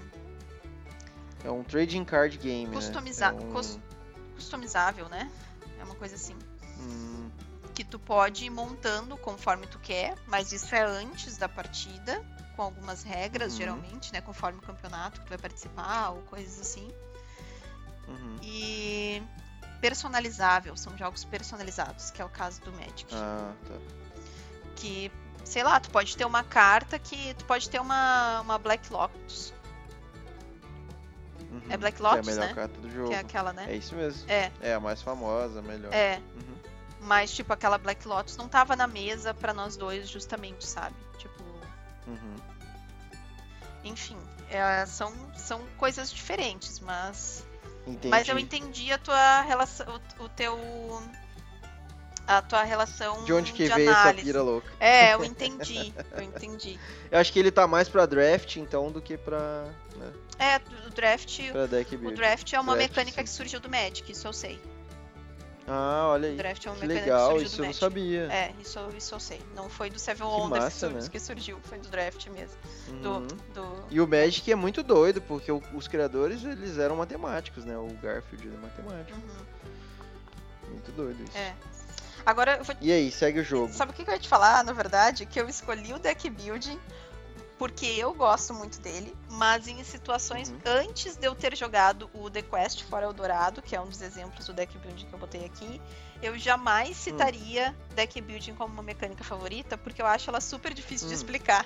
É um trading card game,
customiza
né? É um...
cus- customizável, né? É uma coisa assim.
Hum,
Que tu pode ir montando conforme tu quer, mas isso é antes da partida, com algumas regras,
Uhum.
geralmente, né? Conforme o campeonato que tu vai participar, ou coisas assim.
uhum.
E personalizável, são jogos personalizados, que é o caso do Magic.
Ah, tá.
Que, sei lá, tu pode ter uma carta que. Tu pode ter uma, uma Black Lotus,
Uhum.
É Black
Que é
Lotus,
a melhor
né?
carta do jogo.
que é aquela, né?
É isso mesmo.
É,
É a mais famosa, a melhor.
é.
Uhum.
Mas, tipo, aquela Black Lotus não tava na mesa pra nós dois, justamente, sabe? Tipo.
Uhum.
Enfim, é, são, são coisas diferentes, mas.
Entendi.
Mas eu entendi a tua relação, o, o teu. a tua relação
De onde que
de
veio essa
análise.
pira louca?
É, eu entendi, eu entendi.
Eu acho que ele tá mais pra draft, então, do que pra, né,
É, o draft,
pra deck
o
build.
draft é uma
Draft,
mecânica
sim.
que surgiu do Magic, isso eu sei.
Ah, olha
O
aí.
draft é uma
Que
mecânica
legal,
que surgiu
isso
do
eu não
Magic.
sabia.
É, isso, isso eu sei. Não foi do Seven
Que
Wonders
massa,
que, sur-
né?
que surgiu, foi do draft mesmo. Do,
Uhum.
do...
E o Magic é muito doido, porque o- os criadores, eles eram matemáticos, né? O Garfield ele é matemático.
Uhum,
Muito doido isso.
é. Agora, eu vou...
E aí, segue o jogo.
sabe o que que eu ia te falar, na verdade? Que eu escolhi o deck building porque eu gosto muito dele, mas em situações
Uhum.
antes de eu ter jogado o The Quest for Eldorado, que é um dos exemplos do deck building que eu botei aqui, eu jamais
Hum.
citaria deck building como uma mecânica favorita, porque eu acho ela super difícil de
Hum.
explicar.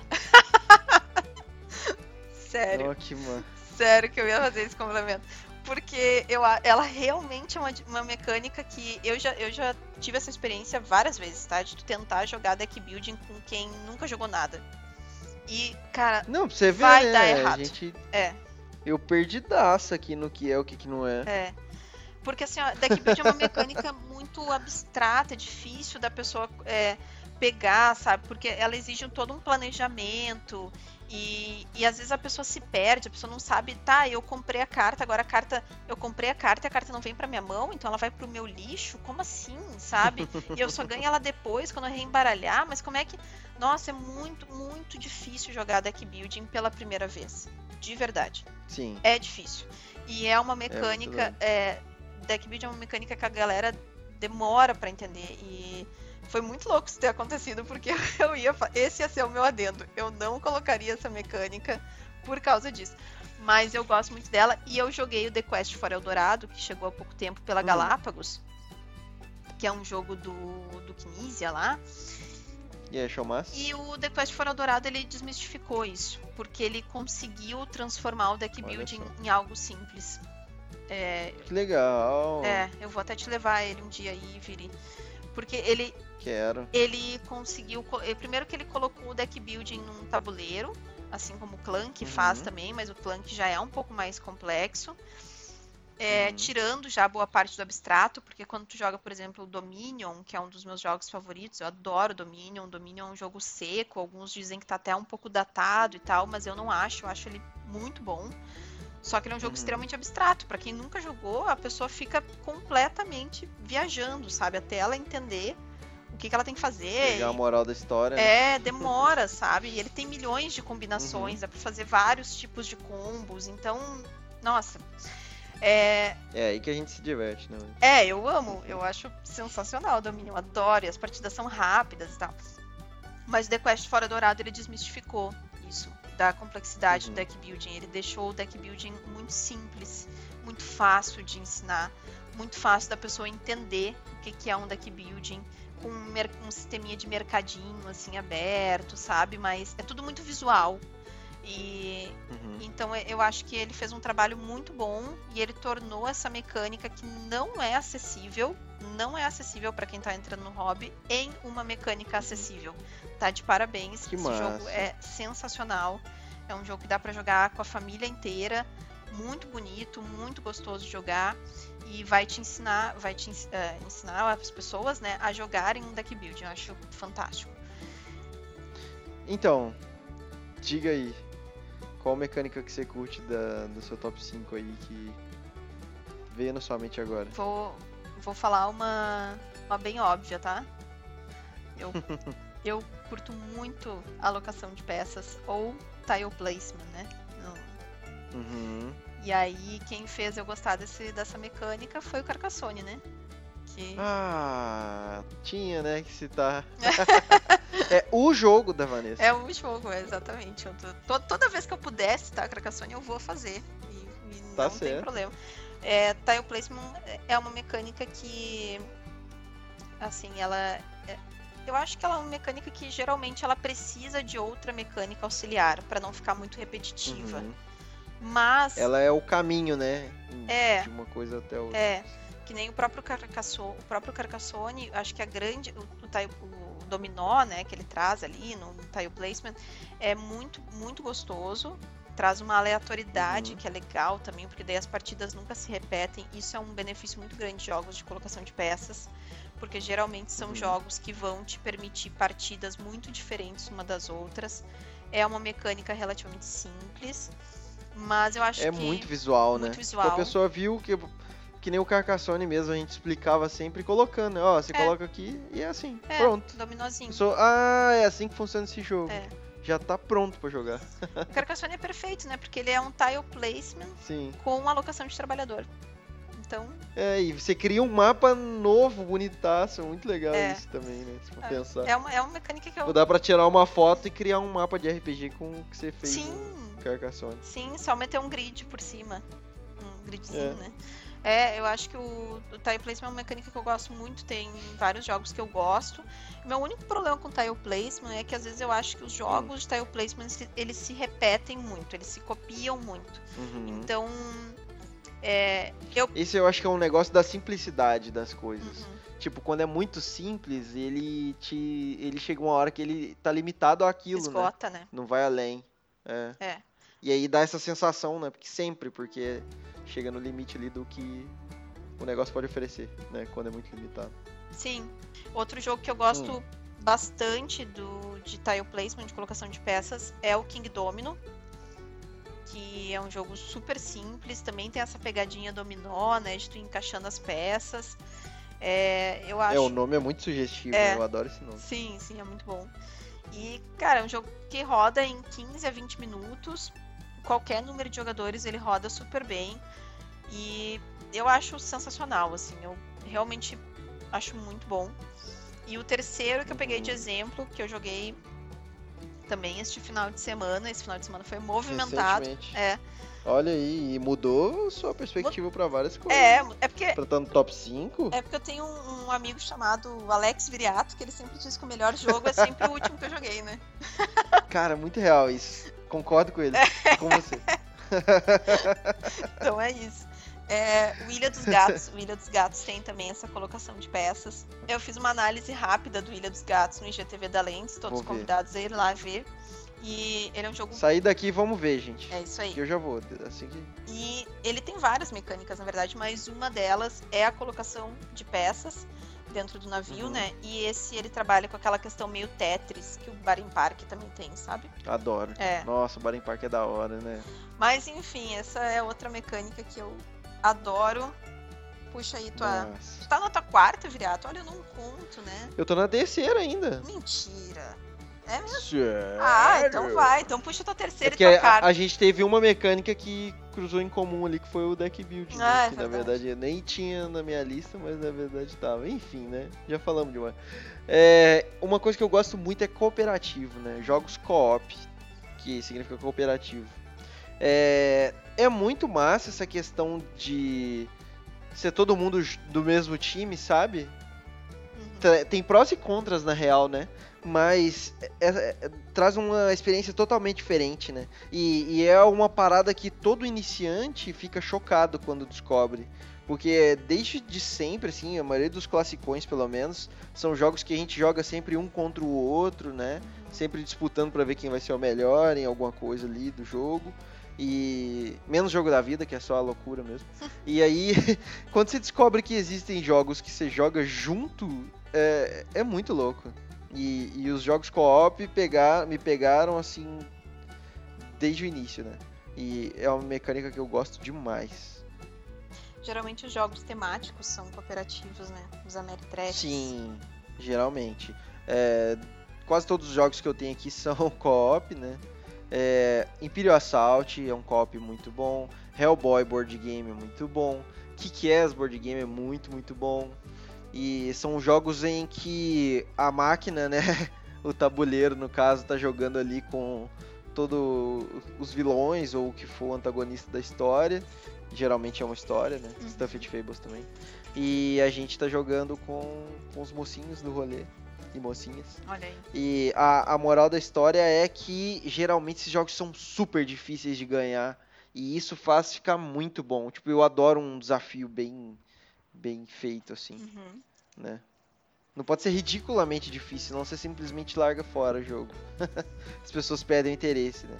Sério.
Oh, que ma...
Sério que eu ia fazer esse complemento. Porque eu, a- ela realmente é uma, di- uma mecânica que eu já, eu já tive essa experiência várias vezes, tá? De tu tentar jogar deck building com quem nunca jogou nada. E, cara,
Não, pra você ver,
Vai
né?
dar
A
errado.
gente...
é,
Eu perdidaço aqui no que é, o que, que não é.
é. Porque assim, ó, deck building é uma mecânica muito abstrata, difícil da pessoa é, pegar, sabe? Porque ela exige todo um planejamento. E, e às vezes a pessoa se perde, a pessoa não sabe, tá, eu comprei a carta, agora a carta, eu comprei a carta e a carta não vem pra minha mão, então ela vai pro meu lixo, como assim, sabe? E eu só ganho ela depois, quando eu reembaralhar, mas como é que... Nossa, é muito, muito difícil jogar deck building pela primeira vez, de verdade,
Sim.
é difícil. E é uma
muito
mecânica,
doido.
é, deck building é uma mecânica que a galera demora pra entender, e... Foi muito louco isso ter acontecido, porque eu ia. fa- Esse ia ser o meu adendo. Eu não colocaria essa mecânica por causa disso. Mas eu gosto muito dela. E eu joguei o The Quest for Eldorado, que chegou há pouco tempo pela
Hum.
Galápagos, que é um jogo do, do Knizia lá.
E aí, show massa?
E o The Quest for Eldorado ele desmistificou isso, porque ele conseguiu transformar o deck
Olha
building
só.
em algo simples. É,
Que legal.
é, eu vou até te levar ele um dia aí, Viri. Porque ele,
Quero.
ele conseguiu. co- eh, Primeiro que ele colocou o deck building num tabuleiro, assim como o Clank faz
Uhum.
também, mas o Clank já é um pouco mais complexo. É,
Uhum.
tirando já boa parte do abstrato, porque quando tu joga, por exemplo, o Dominion, que é um dos meus jogos favoritos, eu adoro Dominion. Dominion é um jogo seco, alguns dizem que tá até um pouco datado e tal, mas eu não acho, eu acho ele muito bom. Só que ele é um jogo
Uhum.
extremamente abstrato. Pra quem nunca jogou, a pessoa fica completamente viajando, sabe? Até ela entender o que, que ela tem que fazer.
Pegar a
e-
moral da história. né?
É, demora, sabe? E ele tem milhões de combinações, dá pra fazer vários tipos de combos. Então, nossa. É,
É aí que a gente se diverte, né?
é, eu amo, eu acho sensacional o Dominion, adoro, e as partidas são rápidas e tal. Mas o The Quest Fora Dourado, ele desmistificou isso, da complexidade
Uhum.
do deck building. Ele deixou o deck building muito simples, muito fácil de ensinar, muito fácil da pessoa entender o que, que é um deck building, com um, mer- um sisteminha de mercadinho, assim, aberto, sabe? Mas é tudo muito visual. E
Uhum.
então eu acho que ele fez um trabalho muito bom e ele tornou essa mecânica que não é acessível, não é acessível para quem tá entrando no hobby, em uma mecânica acessível. Tá de parabéns,
Que
esse
massa.
jogo é sensacional. É um jogo que dá para jogar com a família inteira, muito bonito, muito gostoso de jogar e vai te ensinar, vai te ens- eh, ensinar as pessoas, né, a jogarem um deck building. Eu acho fantástico.
Então, diga aí. Qual mecânica que você curte da, do seu top cinco aí que veio na sua mente agora?
Vou, vou falar uma, uma bem óbvia, tá? Eu, eu curto muito alocação de peças ou tile placement, né? No-
Uhum.
E aí, quem fez eu gostar desse, dessa mecânica foi o Carcassonne, né? Que...
Ah, tinha, né, que citar. É o jogo da Vanessa.
É o jogo, é, exatamente. Eu tô- to- toda vez que eu puder citar Carcassonne, eu vou fazer. E, e
Tá
não tem
certo.
problema. É, tile placement é uma mecânica que, assim, ela... é- eu acho que ela é uma mecânica que geralmente ela precisa de outra mecânica auxiliar para não ficar muito repetitiva.
Uhum.
Mas
Ela é o caminho, né?
É.
De uma coisa até outra.
é que nem o próprio Carcassonne, o próprio Carcassonne, acho que a grande o, o, tile- o dominó, né, que ele traz ali no, no tile placement é muito muito gostoso. traz uma aleatoriedade
Uhum.
que é legal também, porque daí as partidas nunca se repetem. Isso é um benefício muito grande de jogos de colocação de peças, porque geralmente são
Uhum.
jogos que vão te permitir partidas muito diferentes uma das outras. É uma mecânica relativamente simples, mas eu acho
É
que
muito visual,
muito
né?
visual.
Tipo, a pessoa viu que, que nem o Carcassonne mesmo, a gente explicava sempre colocando, né? Ó, você
É.
coloca aqui e é assim,
é
pronto.
dominozinho.
Pessoa, ah, é assim que funciona esse jogo.
É.
Já tá pronto pra jogar.
O Carcassonne é perfeito, né? Porque ele é um tile placement
Sim.
com alocação de trabalhador. Então,
É, e você cria um mapa novo, bonitaço, muito legal
É.
isso também, né? Se for
é,
pensar.
é uma, é uma mecânica que eu...
Dá pra tirar uma foto e criar um mapa de R P G com o que você fez
Sim,
no Carcassonne.
sim, só meter um grid por cima. Um gridzinho,
É.
né? É, eu acho que o, o tile placement é uma mecânica que eu gosto muito, tem vários jogos que eu gosto. Meu único problema com tile placement é que às vezes eu acho que os jogos de tile placement, se- eles se repetem muito, eles se copiam muito.
Uhum.
Então, é, eu...
Esse eu acho que é um negócio da simplicidade das coisas.
Uhum.
Tipo, quando é muito simples, ele te. ele chega uma hora que ele tá limitado àquilo, né?
esgota, né?
Não vai além. É.
É.
E aí dá essa sensação, né? Porque sempre, porque chega no limite ali do que o negócio pode oferecer, né? Quando é muito limitado.
Sim. Outro jogo que eu gosto
Hum.
bastante do, de tile placement, de colocação de peças, é o King Domino. Que é um jogo super simples, também tem essa pegadinha dominó, né? De tu ir encaixando as peças. É, eu acho.
É, o nome é muito sugestivo,
É.
né? Eu adoro esse nome.
Sim, sim, é muito bom. E, cara, é um jogo que roda em quinze a vinte minutos. Qualquer número de jogadores ele roda super bem. E eu acho sensacional, assim. Eu realmente acho muito bom. E o terceiro que eu peguei de
Uhum.
exemplo, que eu joguei também este final de semana. Esse final de semana foi movimentado.
Recentemente.
É,
Olha aí, e mudou sua perspectiva pra várias coisas.
é, é porque
Pra estar no top cinco?
É porque eu tenho um, um amigo chamado Alex Viriato, que ele sempre diz que o melhor jogo é sempre o último que eu joguei, né?
Cara, muito real isso. Concordo com ele. Com você.
Então é isso. É, o Ilha dos Gatos. O Ilha dos Gatos tem também essa colocação de peças. Eu fiz uma análise rápida do Ilha dos Gatos no I G T V da Lentes, todos
Vou ver.
convidados a ir lá ver. E ele é um jogo.
Sair daqui e vamos ver, gente.
É isso aí.
Que eu já vou. Assim que.
E ele tem várias mecânicas, na verdade, mas uma delas é a colocação de peças dentro do navio,
Uhum.
né? E esse ele trabalha com aquela questão meio Tetris, que o Barim Park também tem, sabe?
Adoro.
É.
Nossa, o Barim Park é da hora, né?
Mas enfim, essa é outra mecânica que eu adoro. Puxa aí tua.
Nossa.
Tu tá na tua quarta, Viriato? Olha, eu não conto, né?
Eu tô na terceira ainda.
Mentira. É mesmo?
Sério?
Ah, então vai. Então puxa tua
É
terceira
porque
e tua
a,
quarta.
a gente teve uma mecânica que cruzou em comum ali, que foi o deck building. né?
Ah, é
que na
verdade.
verdade eu nem tinha na minha lista, mas na verdade tava. Enfim, né? Já falamos demais. É, uma coisa que eu gosto muito é cooperativo, né? Jogos co-op, que significa cooperativo. É, é muito massa essa questão de ser todo mundo j- do mesmo time, sabe?
Uhum.
Tra- Tem prós e contras na real, né? Mas é- é- é- traz uma experiência totalmente diferente, né? E, e é uma parada que todo iniciante fica chocado quando descobre. Porque desde de sempre, assim, a maioria dos classicões, pelo menos, são jogos que a gente joga sempre um contra o outro, né? Sempre disputando pra ver quem vai ser o melhor em alguma coisa ali do jogo. E menos jogo da vida, que é só a loucura mesmo. E aí, quando você descobre que existem jogos que você joga junto, é, é muito louco. E, e os jogos co-op pegar, me pegaram assim desde o início, né? E é uma mecânica que eu gosto demais.
Geralmente os jogos temáticos são cooperativos, né? Os Ameritrash.
Sim, geralmente. É, quase todos os jogos que eu tenho aqui são co-op, né? É, Imperial Assault é um co-op muito bom. Hellboy Board Game é muito bom. Kick-Ass Board Game é muito, muito bom. E são jogos em que a máquina, né? O tabuleiro, no caso, tá jogando ali com todos os vilões ou o que for o antagonista da história. Geralmente é uma história, né?
Uhum.
Stuffed Fables também. E a gente tá jogando com, com os mocinhos do rolê. E mocinhas.
Olha aí.
E a, a moral da história é que geralmente esses jogos são super difíceis de ganhar. E isso faz ficar muito bom. Tipo, eu adoro um desafio bem, bem feito, assim,
Uhum.
né? Não pode ser ridiculamente difícil, senão você simplesmente larga fora o jogo. As pessoas perdem o interesse, né?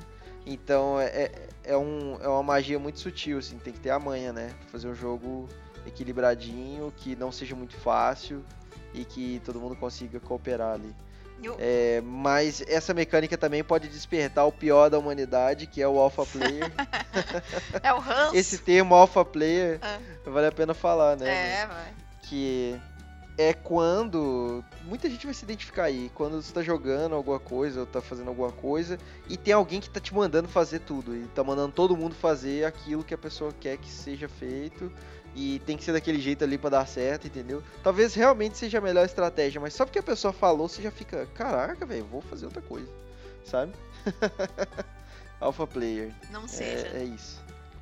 Então é, é, um, é uma magia muito sutil, assim, tem que ter a manha, né? Fazer um jogo equilibradinho, que não seja muito fácil e que todo mundo consiga cooperar ali.
Eu...
É, mas essa mecânica também pode despertar o pior da humanidade, que é o Alpha Player.
É o Hans.
Esse termo Alpha Player,
Ah.
vale a pena falar, né?
É, vai.
Que é quando muita gente vai se identificar aí, quando você tá jogando alguma coisa ou tá fazendo alguma coisa e tem alguém que tá te mandando fazer tudo e tá mandando todo mundo fazer aquilo que a pessoa quer que seja feito e tem que ser daquele jeito ali pra dar certo, entendeu? Talvez realmente seja a melhor estratégia, mas só porque a pessoa falou, você já fica, caraca, velho, vou fazer outra coisa, sabe? Alpha Player.
Não seja.
É, é isso.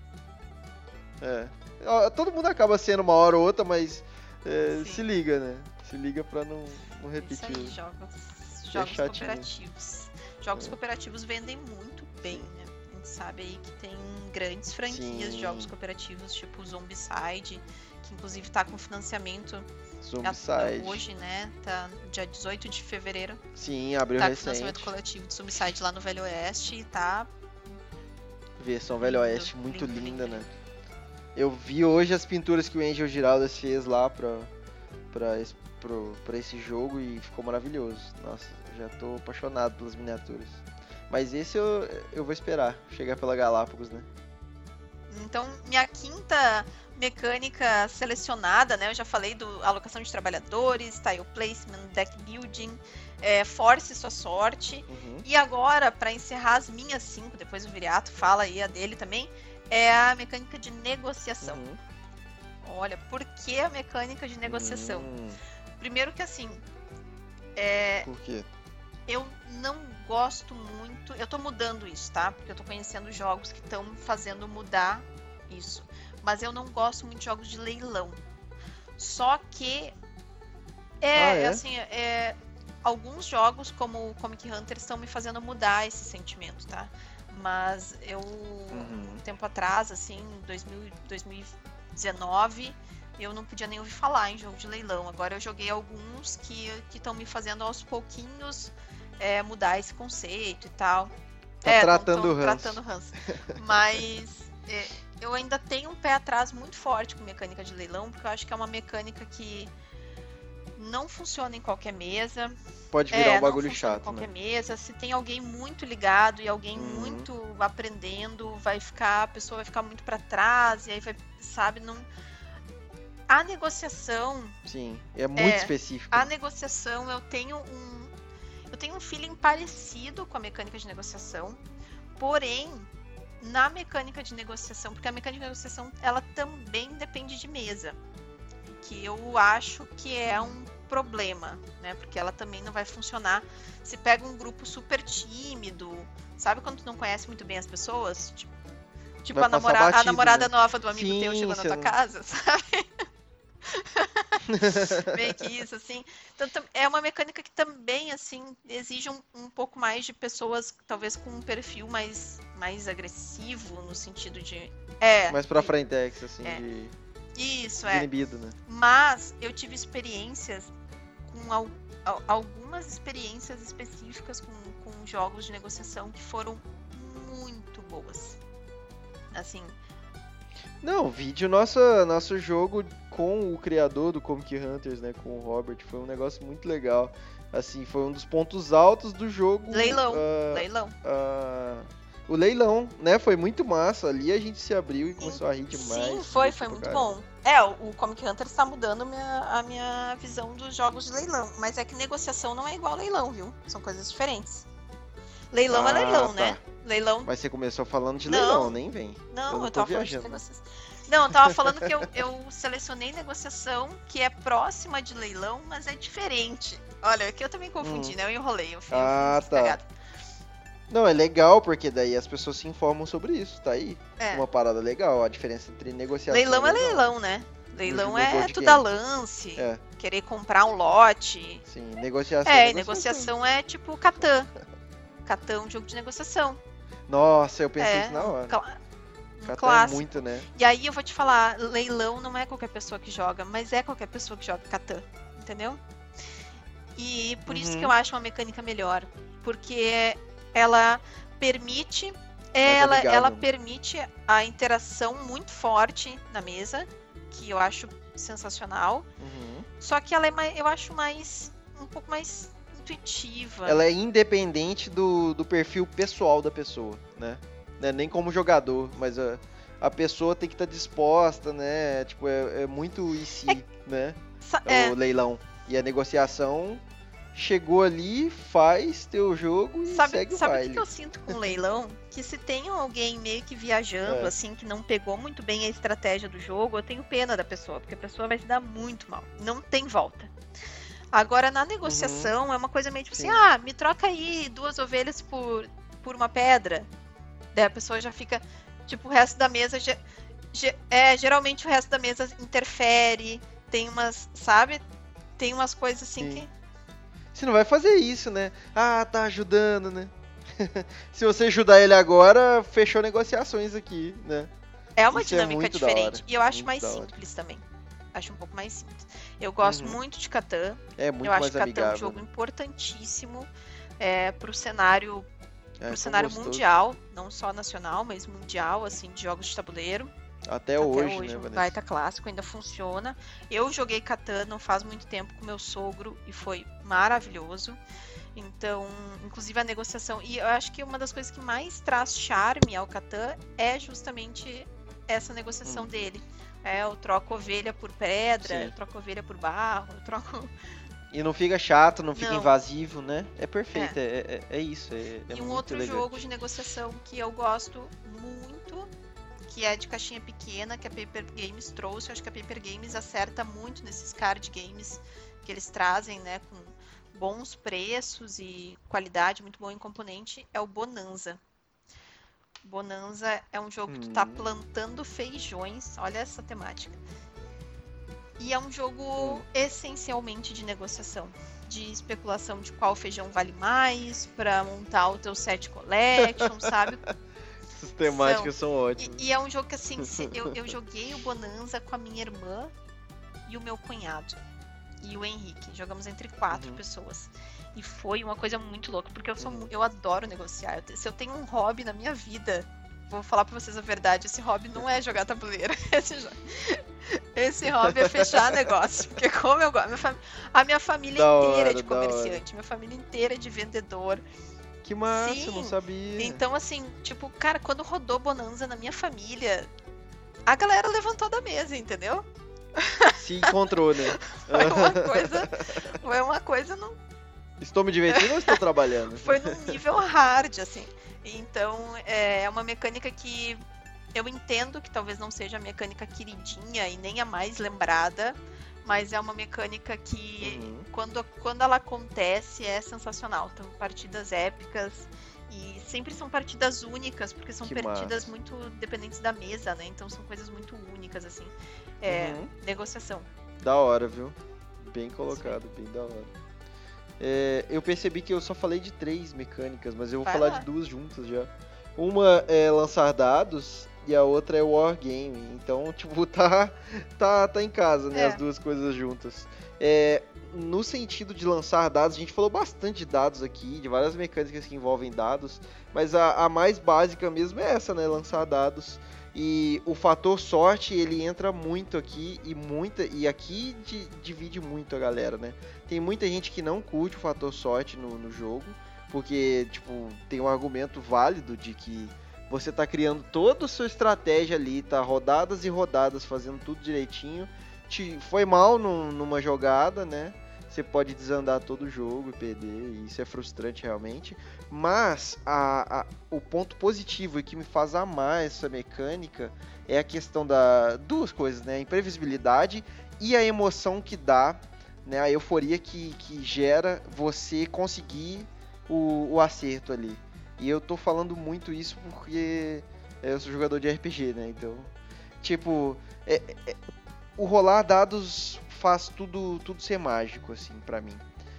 É. Ó, todo mundo acaba sendo uma hora ou outra, mas é, se liga, né? Se liga pra não, não repetir.
Isso aí, jogos, jogos
chatinho.
cooperativos. Jogos
É.
cooperativos vendem muito bem, né? A gente sabe aí que tem grandes franquias
Sim.
de jogos cooperativos, tipo o Zombicide, que inclusive tá com financiamento
Zombicide.
até hoje, né? Tá no dia dezoito de fevereiro.
Sim, abriu
Tá com
recente.
financiamento coletivo de Zombicide lá no Velho Oeste e tá.
Versão Velho
Lindo,
Oeste, muito
lindo,
linda,
lindo,
né? Eu vi hoje as pinturas que o Angel Giraldas fez lá pra, pra, esse, pro, pra esse jogo e ficou maravilhoso. Nossa, já tô apaixonado pelas miniaturas. Mas esse eu, eu vou esperar chegar pela Galápagos, né?
Então, minha quinta mecânica selecionada, né? Eu já falei do alocação de trabalhadores, tile placement, deck building, é, force sua sorte.
Uhum.
E agora, para encerrar as minhas cinco, depois o Viriato fala aí a dele também, é a mecânica de negociação.
Uhum.
Olha, por que a mecânica de negociação?
Hum,
Primeiro que assim, é,
por quê?
eu não gosto muito. Eu tô mudando isso, tá? Porque eu tô conhecendo jogos que estão fazendo mudar isso. Mas eu não gosto muito de jogos de leilão. Só que é,
Ah, é?
assim, é, alguns jogos como o Comic Hunter estão me fazendo mudar esse sentimento, tá? Mas eu
Uhum.
um tempo atrás, assim, dois mil, dois mil e dezenove, eu não podia nem ouvir falar em jogo de leilão. Agora eu joguei alguns que estão me fazendo aos pouquinhos é, mudar esse conceito e tal.
Tá
é,
tratando
tão-
o
tão
Hans.
tratando Hans. Mas é, eu ainda tenho um pé atrás muito forte com mecânica de leilão, porque eu acho que é uma mecânica que não funciona em qualquer mesa.
Pode virar
É,
um bagulho
não funciona em
chato,
qualquer
né?
mesa. Se tem alguém muito ligado e alguém
Uhum.
muito aprendendo, vai ficar, a pessoa vai ficar muito pra trás e aí vai, sabe, não. A negociação,
Sim, é muito
É,
específico.
a negociação, eu tenho um, eu tenho um feeling parecido com a mecânica de negociação, porém na mecânica de negociação, porque a mecânica de negociação ela também depende de mesa, que eu acho que é um problema, né? Porque ela também não vai funcionar se pega um grupo super tímido, sabe quando tu não conhece muito bem as pessoas, tipo, tipo
Vai
a,
passar
namora- a
batido,
namorada
né?
nova do amigo
Sim,
teu chegou na
você
tua
não-
casa, sabe? Meio que isso, assim. Então, tam- é uma mecânica que também, assim, exige um, um pouco mais de pessoas, talvez com um perfil mais, mais agressivo, no sentido de. É,
Mais pra frentex, assim,
É.
de,
isso,
de
é.
inibido, né?
Mas eu tive experiências com al- al- algumas experiências específicas com, com jogos de negociação que foram muito boas. Assim,
Não, vídeo, nosso, nosso jogo com o criador do Comic Hunters, né, com o Robert, foi um negócio muito legal. Assim, foi um dos pontos altos do jogo.
leilão,
ah,
leilão.
ah, o leilão, né, foi muito massa. Ali a gente se abriu e começou a rir demais.
Sim,
se
foi,
divertiu
foi
pra
muito
caramba.
bom. É, o, o Comic Hunter está mudando minha- a minha visão dos jogos de leilão. Mas é que negociação não é igual a leilão, viu? São coisas diferentes. Leilão é
Ah,
leilão,
tá.
né? Leilão.
Mas você começou falando de
Não.
leilão, nem vem.
Não,
eu não
eu,
tô
tava falando de
viajando.
negociação. Não, eu tava falando que eu, eu selecionei negociação que é próxima de leilão, mas é diferente. Olha, aqui eu também confundi,
Hum.
né? Eu enrolei, eu fiz,
Ah,
fiz
tá.
cagada.
Não, é legal, porque daí as pessoas se informam sobre isso, tá aí.
É.
Uma parada legal, a diferença entre negociação
Leilão
e
é leilão, né? Leilão
no
é
board
tu
game.
dar lance,
É,
querer comprar um lote.
sim, negociação.
É, e negociação é tipo Catan. Catan é um jogo de negociação.
Nossa, eu pensei
É,
isso na hora.
cla- um
Catan é
clássico.
muito, né?
E aí eu vou te falar, leilão não é qualquer pessoa que joga, mas é qualquer pessoa que joga Catan, entendeu? E por isso
Uhum.
que eu acho uma mecânica melhor, porque ela permite Ela,
amigável.
ela permite a interação muito forte na mesa, que eu acho sensacional.
Uhum.
Só que ela é mais, eu acho mais um pouco mais intuitiva.
Ela é independente do, do perfil pessoal da pessoa, né? Não é nem como jogador, mas a, a pessoa tem que estar disposta, né? Tipo, é, é muito e se,
É-
né?
Sa-
É
é,
o leilão. E a negociação chegou ali, faz teu jogo e
sabe
segue o
sabe o que
baile.
que eu sinto com o leilão? Que se tem alguém meio que viajando,
É.
assim, que não pegou muito bem a estratégia do jogo, eu tenho pena da pessoa, porque a pessoa vai se dar muito mal. Não tem volta. Agora, na negociação, é uma coisa meio tipo
Sim.
assim, ah, me troca aí duas ovelhas por, por uma pedra. Daí a pessoa já fica, tipo, o resto da mesa, ge- ge- é, geralmente o resto da mesa interfere, tem umas, sabe? Tem umas coisas assim
Sim.
que...
Você não vai fazer isso, né? Ah, tá ajudando, né? Se você ajudar ele agora, fechou negociações aqui, né?
É uma
Isso é
dinâmica
muito da
diferente.
hora,
E eu acho
muito
mais
da hora.
simples também. Acho um pouco mais simples. Eu gosto
Uhum.
muito de Catan.
É muito
Eu acho
mais
Catan um
amigável.
jogo
né?
importantíssimo é, pro cenário,
É,
pro
tão
cenário
gostoso.
mundial, não só nacional, mas mundial, assim, de jogos de tabuleiro.
Até,
Até
hoje,
hoje,
né,
um
Vanessa?
baita clássico, ainda funciona. Eu joguei Catan não faz muito tempo com meu sogro e foi maravilhoso. Então, inclusive a negociação. E eu acho que uma das coisas que mais traz charme ao Catan é justamente essa negociação
Hum.
dele. É, eu troco ovelha por pedra,
Sim.
eu troco ovelha por barro, eu troco.
E não fica chato, não fica
Não.
invasivo, né? É perfeito, é, é, é isso. É, é
E um
muito
outro
elegante.
jogo de negociação que eu gosto muito, que é de caixinha pequena, que a Paper Games trouxe. Eu acho que a Paper Games acerta muito nesses card games que eles trazem, né, com bons preços e qualidade muito boa em componente, é o Bonanza. Bonanza é um jogo que tu tá
Hum.
plantando feijões, olha essa temática. E é um jogo
Hum.
essencialmente de negociação, de especulação de qual feijão vale mais, pra montar o teu set collection, sabe?
Essas temáticas são, ótimas.
E, e é um jogo que assim, se- eu, eu joguei o Bonanza com a minha irmã e o meu cunhado. E o Henrique. Jogamos entre quatro
Uhum.
pessoas. E foi uma coisa muito louca, porque eu sou
Uhum.
mu- eu adoro negociar. Eu te- se eu tenho um hobby na minha vida, vou falar pra vocês a verdade, esse hobby não é jogar tabuleiro. Esse, jo- esse hobby é fechar negócio. Porque como eu gosto. minha fami- A minha família
Da
inteira é
hora,
de
da hora.
comerciante, minha família inteira é de vendedor.
Que massa,
Sim.
não sabia.
Então, assim, tipo, cara, quando rodou Bonanza na minha família, a galera levantou da mesa, entendeu?
Se encontrou, né?
Foi uma coisa. Foi uma coisa num,
Estou me divertindo ou estou trabalhando?
foi num nível hard, assim. Então, é uma mecânica que eu entendo que talvez não seja a mecânica queridinha e nem a mais lembrada, mas é uma mecânica que,
Uhum.
quando, quando ela acontece, é sensacional. Então, partidas épicas. E sempre são partidas únicas, porque são
Que
partidas
massa.
muito dependentes da mesa, né? Então são coisas muito únicas, assim. É,
Uhum.
negociação.
Da hora, viu? Bem colocado, bem da hora. É, eu percebi que eu só falei de três mecânicas, mas eu vou
Vai
falar
lá.
de duas juntas já. Uma é lançar dados e a outra é Wargame. Então, tipo, tá, tá, tá em casa, né?
É.
As duas coisas juntas. É, no sentido de lançar dados, a gente falou bastante de dados aqui, de várias mecânicas que envolvem dados, mas a, a mais básica mesmo é essa, né? Lançar dados. E o fator sorte, ele entra muito aqui e muita e aqui di- divide muito a galera, né? Tem muita gente que não curte o fator sorte no, no jogo, porque, tipo, tem um argumento válido de que você tá criando toda a sua estratégia ali, tá rodadas e rodadas, fazendo tudo direitinho. Te, foi mal num- numa jogada, né? Você pode desandar todo o jogo e perder, e isso é frustrante realmente. Mas a, a- o ponto positivo e que me faz amar essa mecânica é a questão da duas coisas, né? A imprevisibilidade e a emoção que dá, né? A euforia que, que gera você conseguir o, o acerto ali. E eu tô falando muito isso porque eu sou jogador de R P G, né? Então, tipo, é- é- o rolar dados faz tudo, tudo ser mágico, assim, pra mim.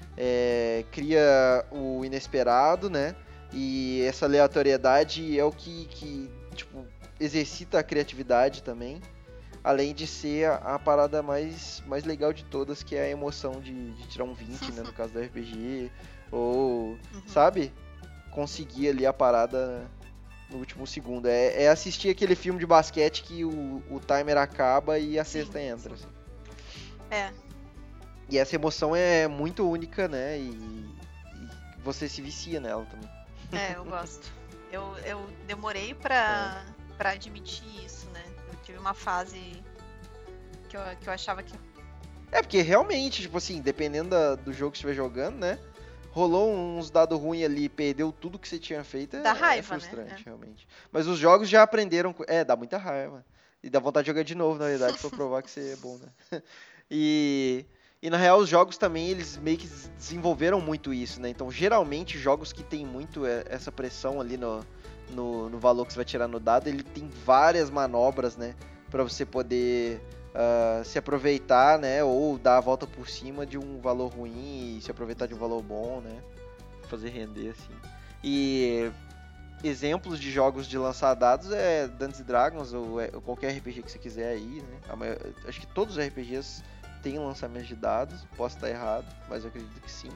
É, cria o inesperado, né? E essa aleatoriedade é o que, que tipo, exercita a criatividade também. Além de ser a, a parada mais, mais legal de todas, que é a emoção de, de tirar um vinte, né? No caso do R P G. Ou,
Uhum.
sabe? Conseguir ali a parada no último segundo. É, é assistir aquele filme de basquete que o, o timer acaba e a cesta entra. Assim.
É.
E essa emoção é muito única, né? E, e você se vicia nela também.
É, eu gosto. Eu, eu demorei pra, é. pra admitir isso, né? Eu tive uma fase que eu, que eu achava que...
É, porque realmente, tipo assim, dependendo da, do jogo que você estiver jogando, né? Rolou uns dados ruins ali, perdeu tudo que você tinha feito, é,
dá raiva,
é frustrante,
né?
realmente. Mas os jogos já aprenderam... É, dá muita raiva. E dá vontade de jogar de novo, na verdade, pra provar que você é bom, né? E... E na real os jogos também, eles meio que desenvolveram muito isso, né? Então geralmente jogos que tem muito essa pressão ali no, no, no valor que você vai tirar no dado, ele tem várias manobras, né? Pra você poder uh, se aproveitar, né? Ou dar a volta por cima de um valor ruim e se aproveitar de um valor bom, né? Fazer render, assim. E exemplos de jogos de lançar dados é Dungeons and Dragons ou, é, ou qualquer R P G que você quiser aí, né? A maior, acho que todos os R P Gs tem lançamento de dados, posso estar errado, mas eu acredito que sim.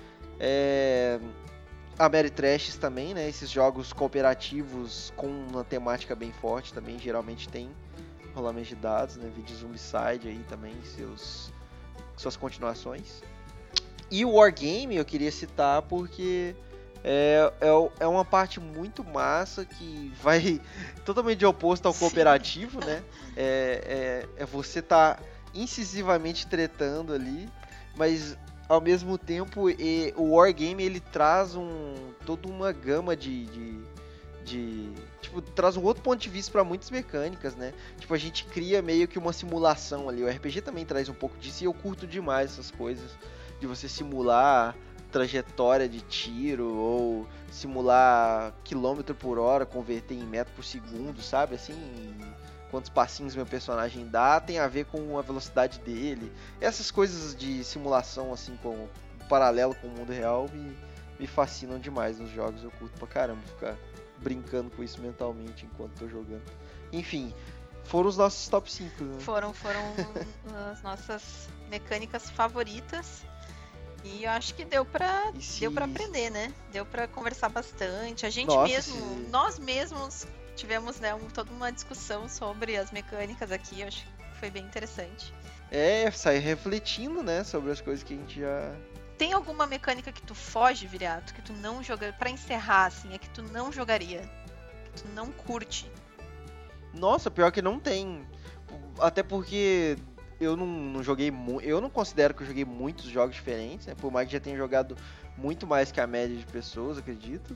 É... A Ameritrash também, né? Esses jogos cooperativos com uma temática bem forte também geralmente tem rolamento de dados, né? Vídeo Zombicide aí também, seus... suas continuações. E o Wargame eu queria citar porque é, é, é uma parte muito massa que vai totalmente de oposto ao cooperativo, sim. Né? É, é, é você tá incisivamente tretando ali, mas ao mesmo tempo e, o Wargame ele traz um, toda uma gama de, de, de tipo, traz um outro ponto de vista para muitas mecânicas, né? Tipo, a gente cria meio que uma simulação ali, o R P G também traz um pouco disso e eu curto demais essas coisas, de você simular trajetória de tiro ou simular quilômetro por hora, converter em metro por segundo, sabe? Assim, quantos passinhos meu personagem dá, tem a ver com a velocidade dele. Essas coisas de simulação, assim, com paralelo com o mundo real, me, me fascinam demais nos jogos. Eu curto pra caramba ficar brincando com isso mentalmente enquanto tô jogando. Enfim, foram os nossos top cinco. Né?
Foram, foram as nossas mecânicas favoritas. E eu acho que deu pra, se... deu pra aprender, né? Deu pra conversar bastante. A gente Nossa, mesmo, se... nós mesmos... Tivemos, né, um, toda uma discussão sobre as mecânicas aqui, eu acho que foi bem interessante.
É, sair refletindo, né, sobre as coisas que a gente já...
Tem alguma mecânica que tu foge, Viriato, que tu não jogaria, pra encerrar, assim, é que tu não jogaria, que tu não curte?
Nossa, pior que não tem, até porque eu não, não joguei muito, eu não considero que eu joguei muitos jogos diferentes, né, por mais que já tenha jogado muito mais que a média de pessoas, acredito.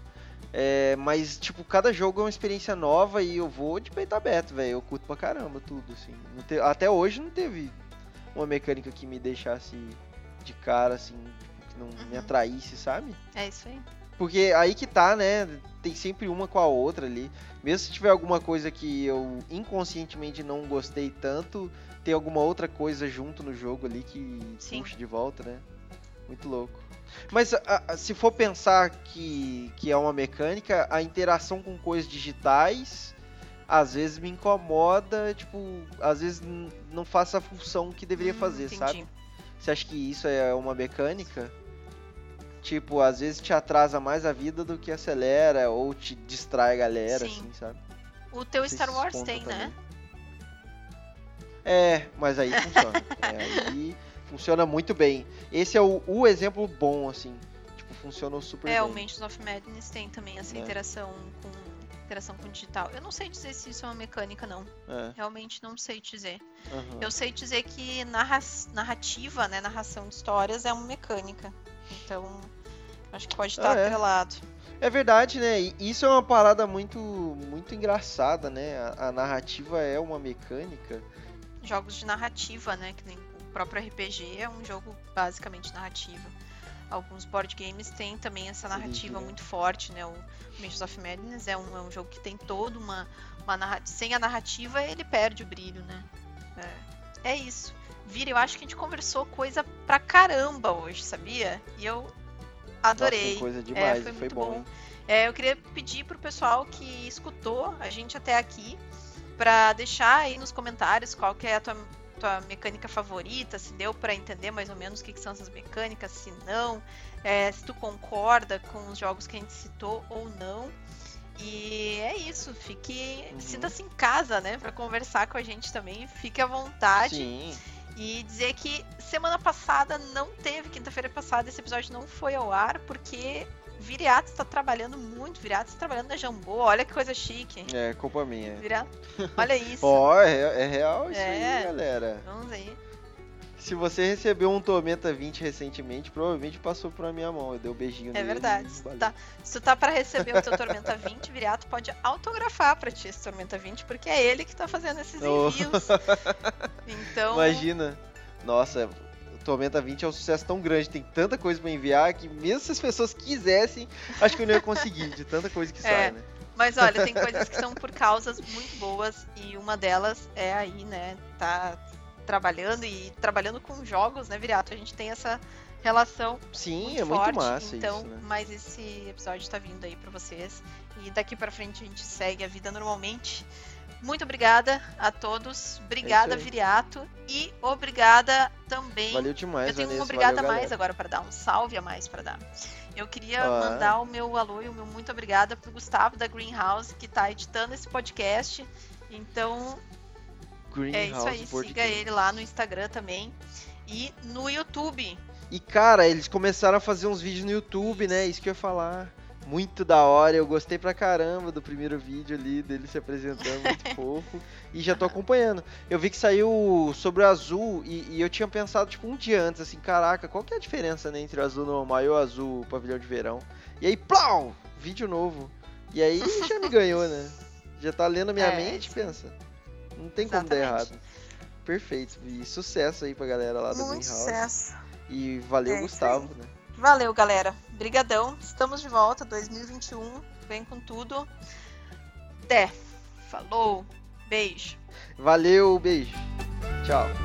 É, mas, tipo, cada jogo é uma experiência nova e eu vou de peito aberto, velho. Eu curto pra caramba tudo, assim. Não te... Até hoje não teve uma mecânica que me deixasse de cara, assim, que não uhum. me atraísse, sabe?
É isso aí.
Porque aí que tá, né? Tem sempre uma com a outra ali. Mesmo se tiver alguma coisa que eu inconscientemente não gostei tanto, tem alguma outra coisa junto no jogo ali que
Sim.
puxa de volta, né? Muito louco. Mas a, a, se for pensar que, que é uma mecânica, a interação com coisas digitais às vezes me incomoda, tipo, às vezes n- não faça a função que deveria
hum,
fazer,
entendi.
sabe? Você acha que isso é uma mecânica? Tipo, às vezes te atrasa mais a vida do que acelera ou te distrai a galera,
Sim.
assim, sabe?
O teu
Vocês
Star Wars
contam
tem,
também.
né?
É, mas aí funciona. é, aí funciona muito bem. Esse é o, o exemplo bom, assim. Tipo, funcionou super
É,
bem.
o Mansions of Madness tem também essa
É.
interação com interação com digital. Eu não sei dizer se isso é uma mecânica, não.
É.
Realmente não sei dizer.
Uhum.
Eu sei dizer que narra narrativa, né, narração de histórias é uma mecânica. Então, acho que pode estar
Ah, é.
atrelado.
É verdade, né? E isso é uma parada muito, muito engraçada, né? A, a narrativa é uma mecânica.
Jogos de narrativa, né, que nem o próprio R P G é um jogo basicamente narrativa. Alguns board games têm também essa narrativa
Sim.
muito forte, né? O Mansions of Madness é um, é um jogo que tem toda uma, uma narrativa. Sem a narrativa, ele perde o brilho, né? É, é isso. Vira, eu acho que a gente conversou coisa pra caramba hoje, sabia? E eu adorei.
Nossa, foi coisa demais,
é, foi,
foi
muito
bom.
bom. É, eu queria pedir pro pessoal que escutou a gente até aqui pra deixar aí nos comentários qual que é a tua, tua mecânica favorita, se deu pra entender mais ou menos o que, que são essas mecânicas, se não, é, se tu concorda com os jogos que a gente citou ou não. E é isso, fique,
Uhum.
sinta-se em casa, né, pra conversar com a gente também, fique à vontade.
Sim.
E dizer que semana passada não teve, quinta-feira passada esse episódio não foi ao ar, porque Viriato está trabalhando muito, Viriato está trabalhando na Jambô, olha que coisa chique.
É, culpa minha.
Viriato, olha isso.
Ó, é, é real isso
É.
aí, galera.
Vamos aí.
Se você recebeu um Tormenta vinte recentemente, provavelmente passou por minha mão. Eu dei um beijinho
É
nele.
verdade.
e
Se tu,
valeu.
tá, se tu tá pra receber o teu Tormenta vinte, Viriato pode autografar pra ti esse Tormenta vinte, porque é ele que tá fazendo esses
Oh.
envios. Então,
Imagina. Nossa, o Tormenta vinte é um sucesso tão grande, tem tanta coisa pra enviar, que mesmo se as pessoas quisessem, acho que eu não ia conseguir, de tanta coisa que
É.
sai, né?
mas olha, tem coisas que são por causas muito boas e uma delas é aí, né, tá trabalhando e trabalhando com jogos, né, Viriato? A gente tem essa relação
Sim,
muito
é muito
forte,
massa
então,
isso, né?
mas esse episódio tá vindo aí pra vocês e daqui pra frente a gente segue a vida normalmente. Muito obrigada a todos, obrigada
aí.
Viriato e obrigada também.
Valeu demais,
Eu tenho
Vanessa,
uma obrigada
valeu,
a mais
galera.
agora para dar, um salve a mais para dar. Eu queria
Ah.
mandar o meu alô e o meu muito obrigada pro Gustavo da Greenhouse, que tá editando esse podcast. Então, é isso aí,
Board
siga
Game.
ele lá no Instagram também e no YouTube.
E cara, eles começaram a fazer uns vídeos no YouTube, né? Isso que eu ia falar. Muito da hora, eu gostei pra caramba do primeiro vídeo ali, dele se apresentando, muito fofo. E já tô acompanhando. Eu vi que saiu sobre o azul e, e eu tinha pensado, tipo, um dia antes, assim, caraca, qual que é a diferença, né, entre o azul normal e o azul pavilhão de verão? E aí, plau! Vídeo novo. E aí já me ganhou, né? Já tá lendo a minha
É,
mente,
sim.
pensa. Não tem como dar
Exatamente.
errado. Perfeito. E sucesso aí pra galera lá da
Muito
Greenhouse.
sucesso.
E valeu,
É isso
Gustavo, né?
Valeu, galera. Brigadão. Estamos de volta, dois mil e vinte e um. Vem com tudo. Até. Falou. Beijo.
Valeu, beijo. Tchau.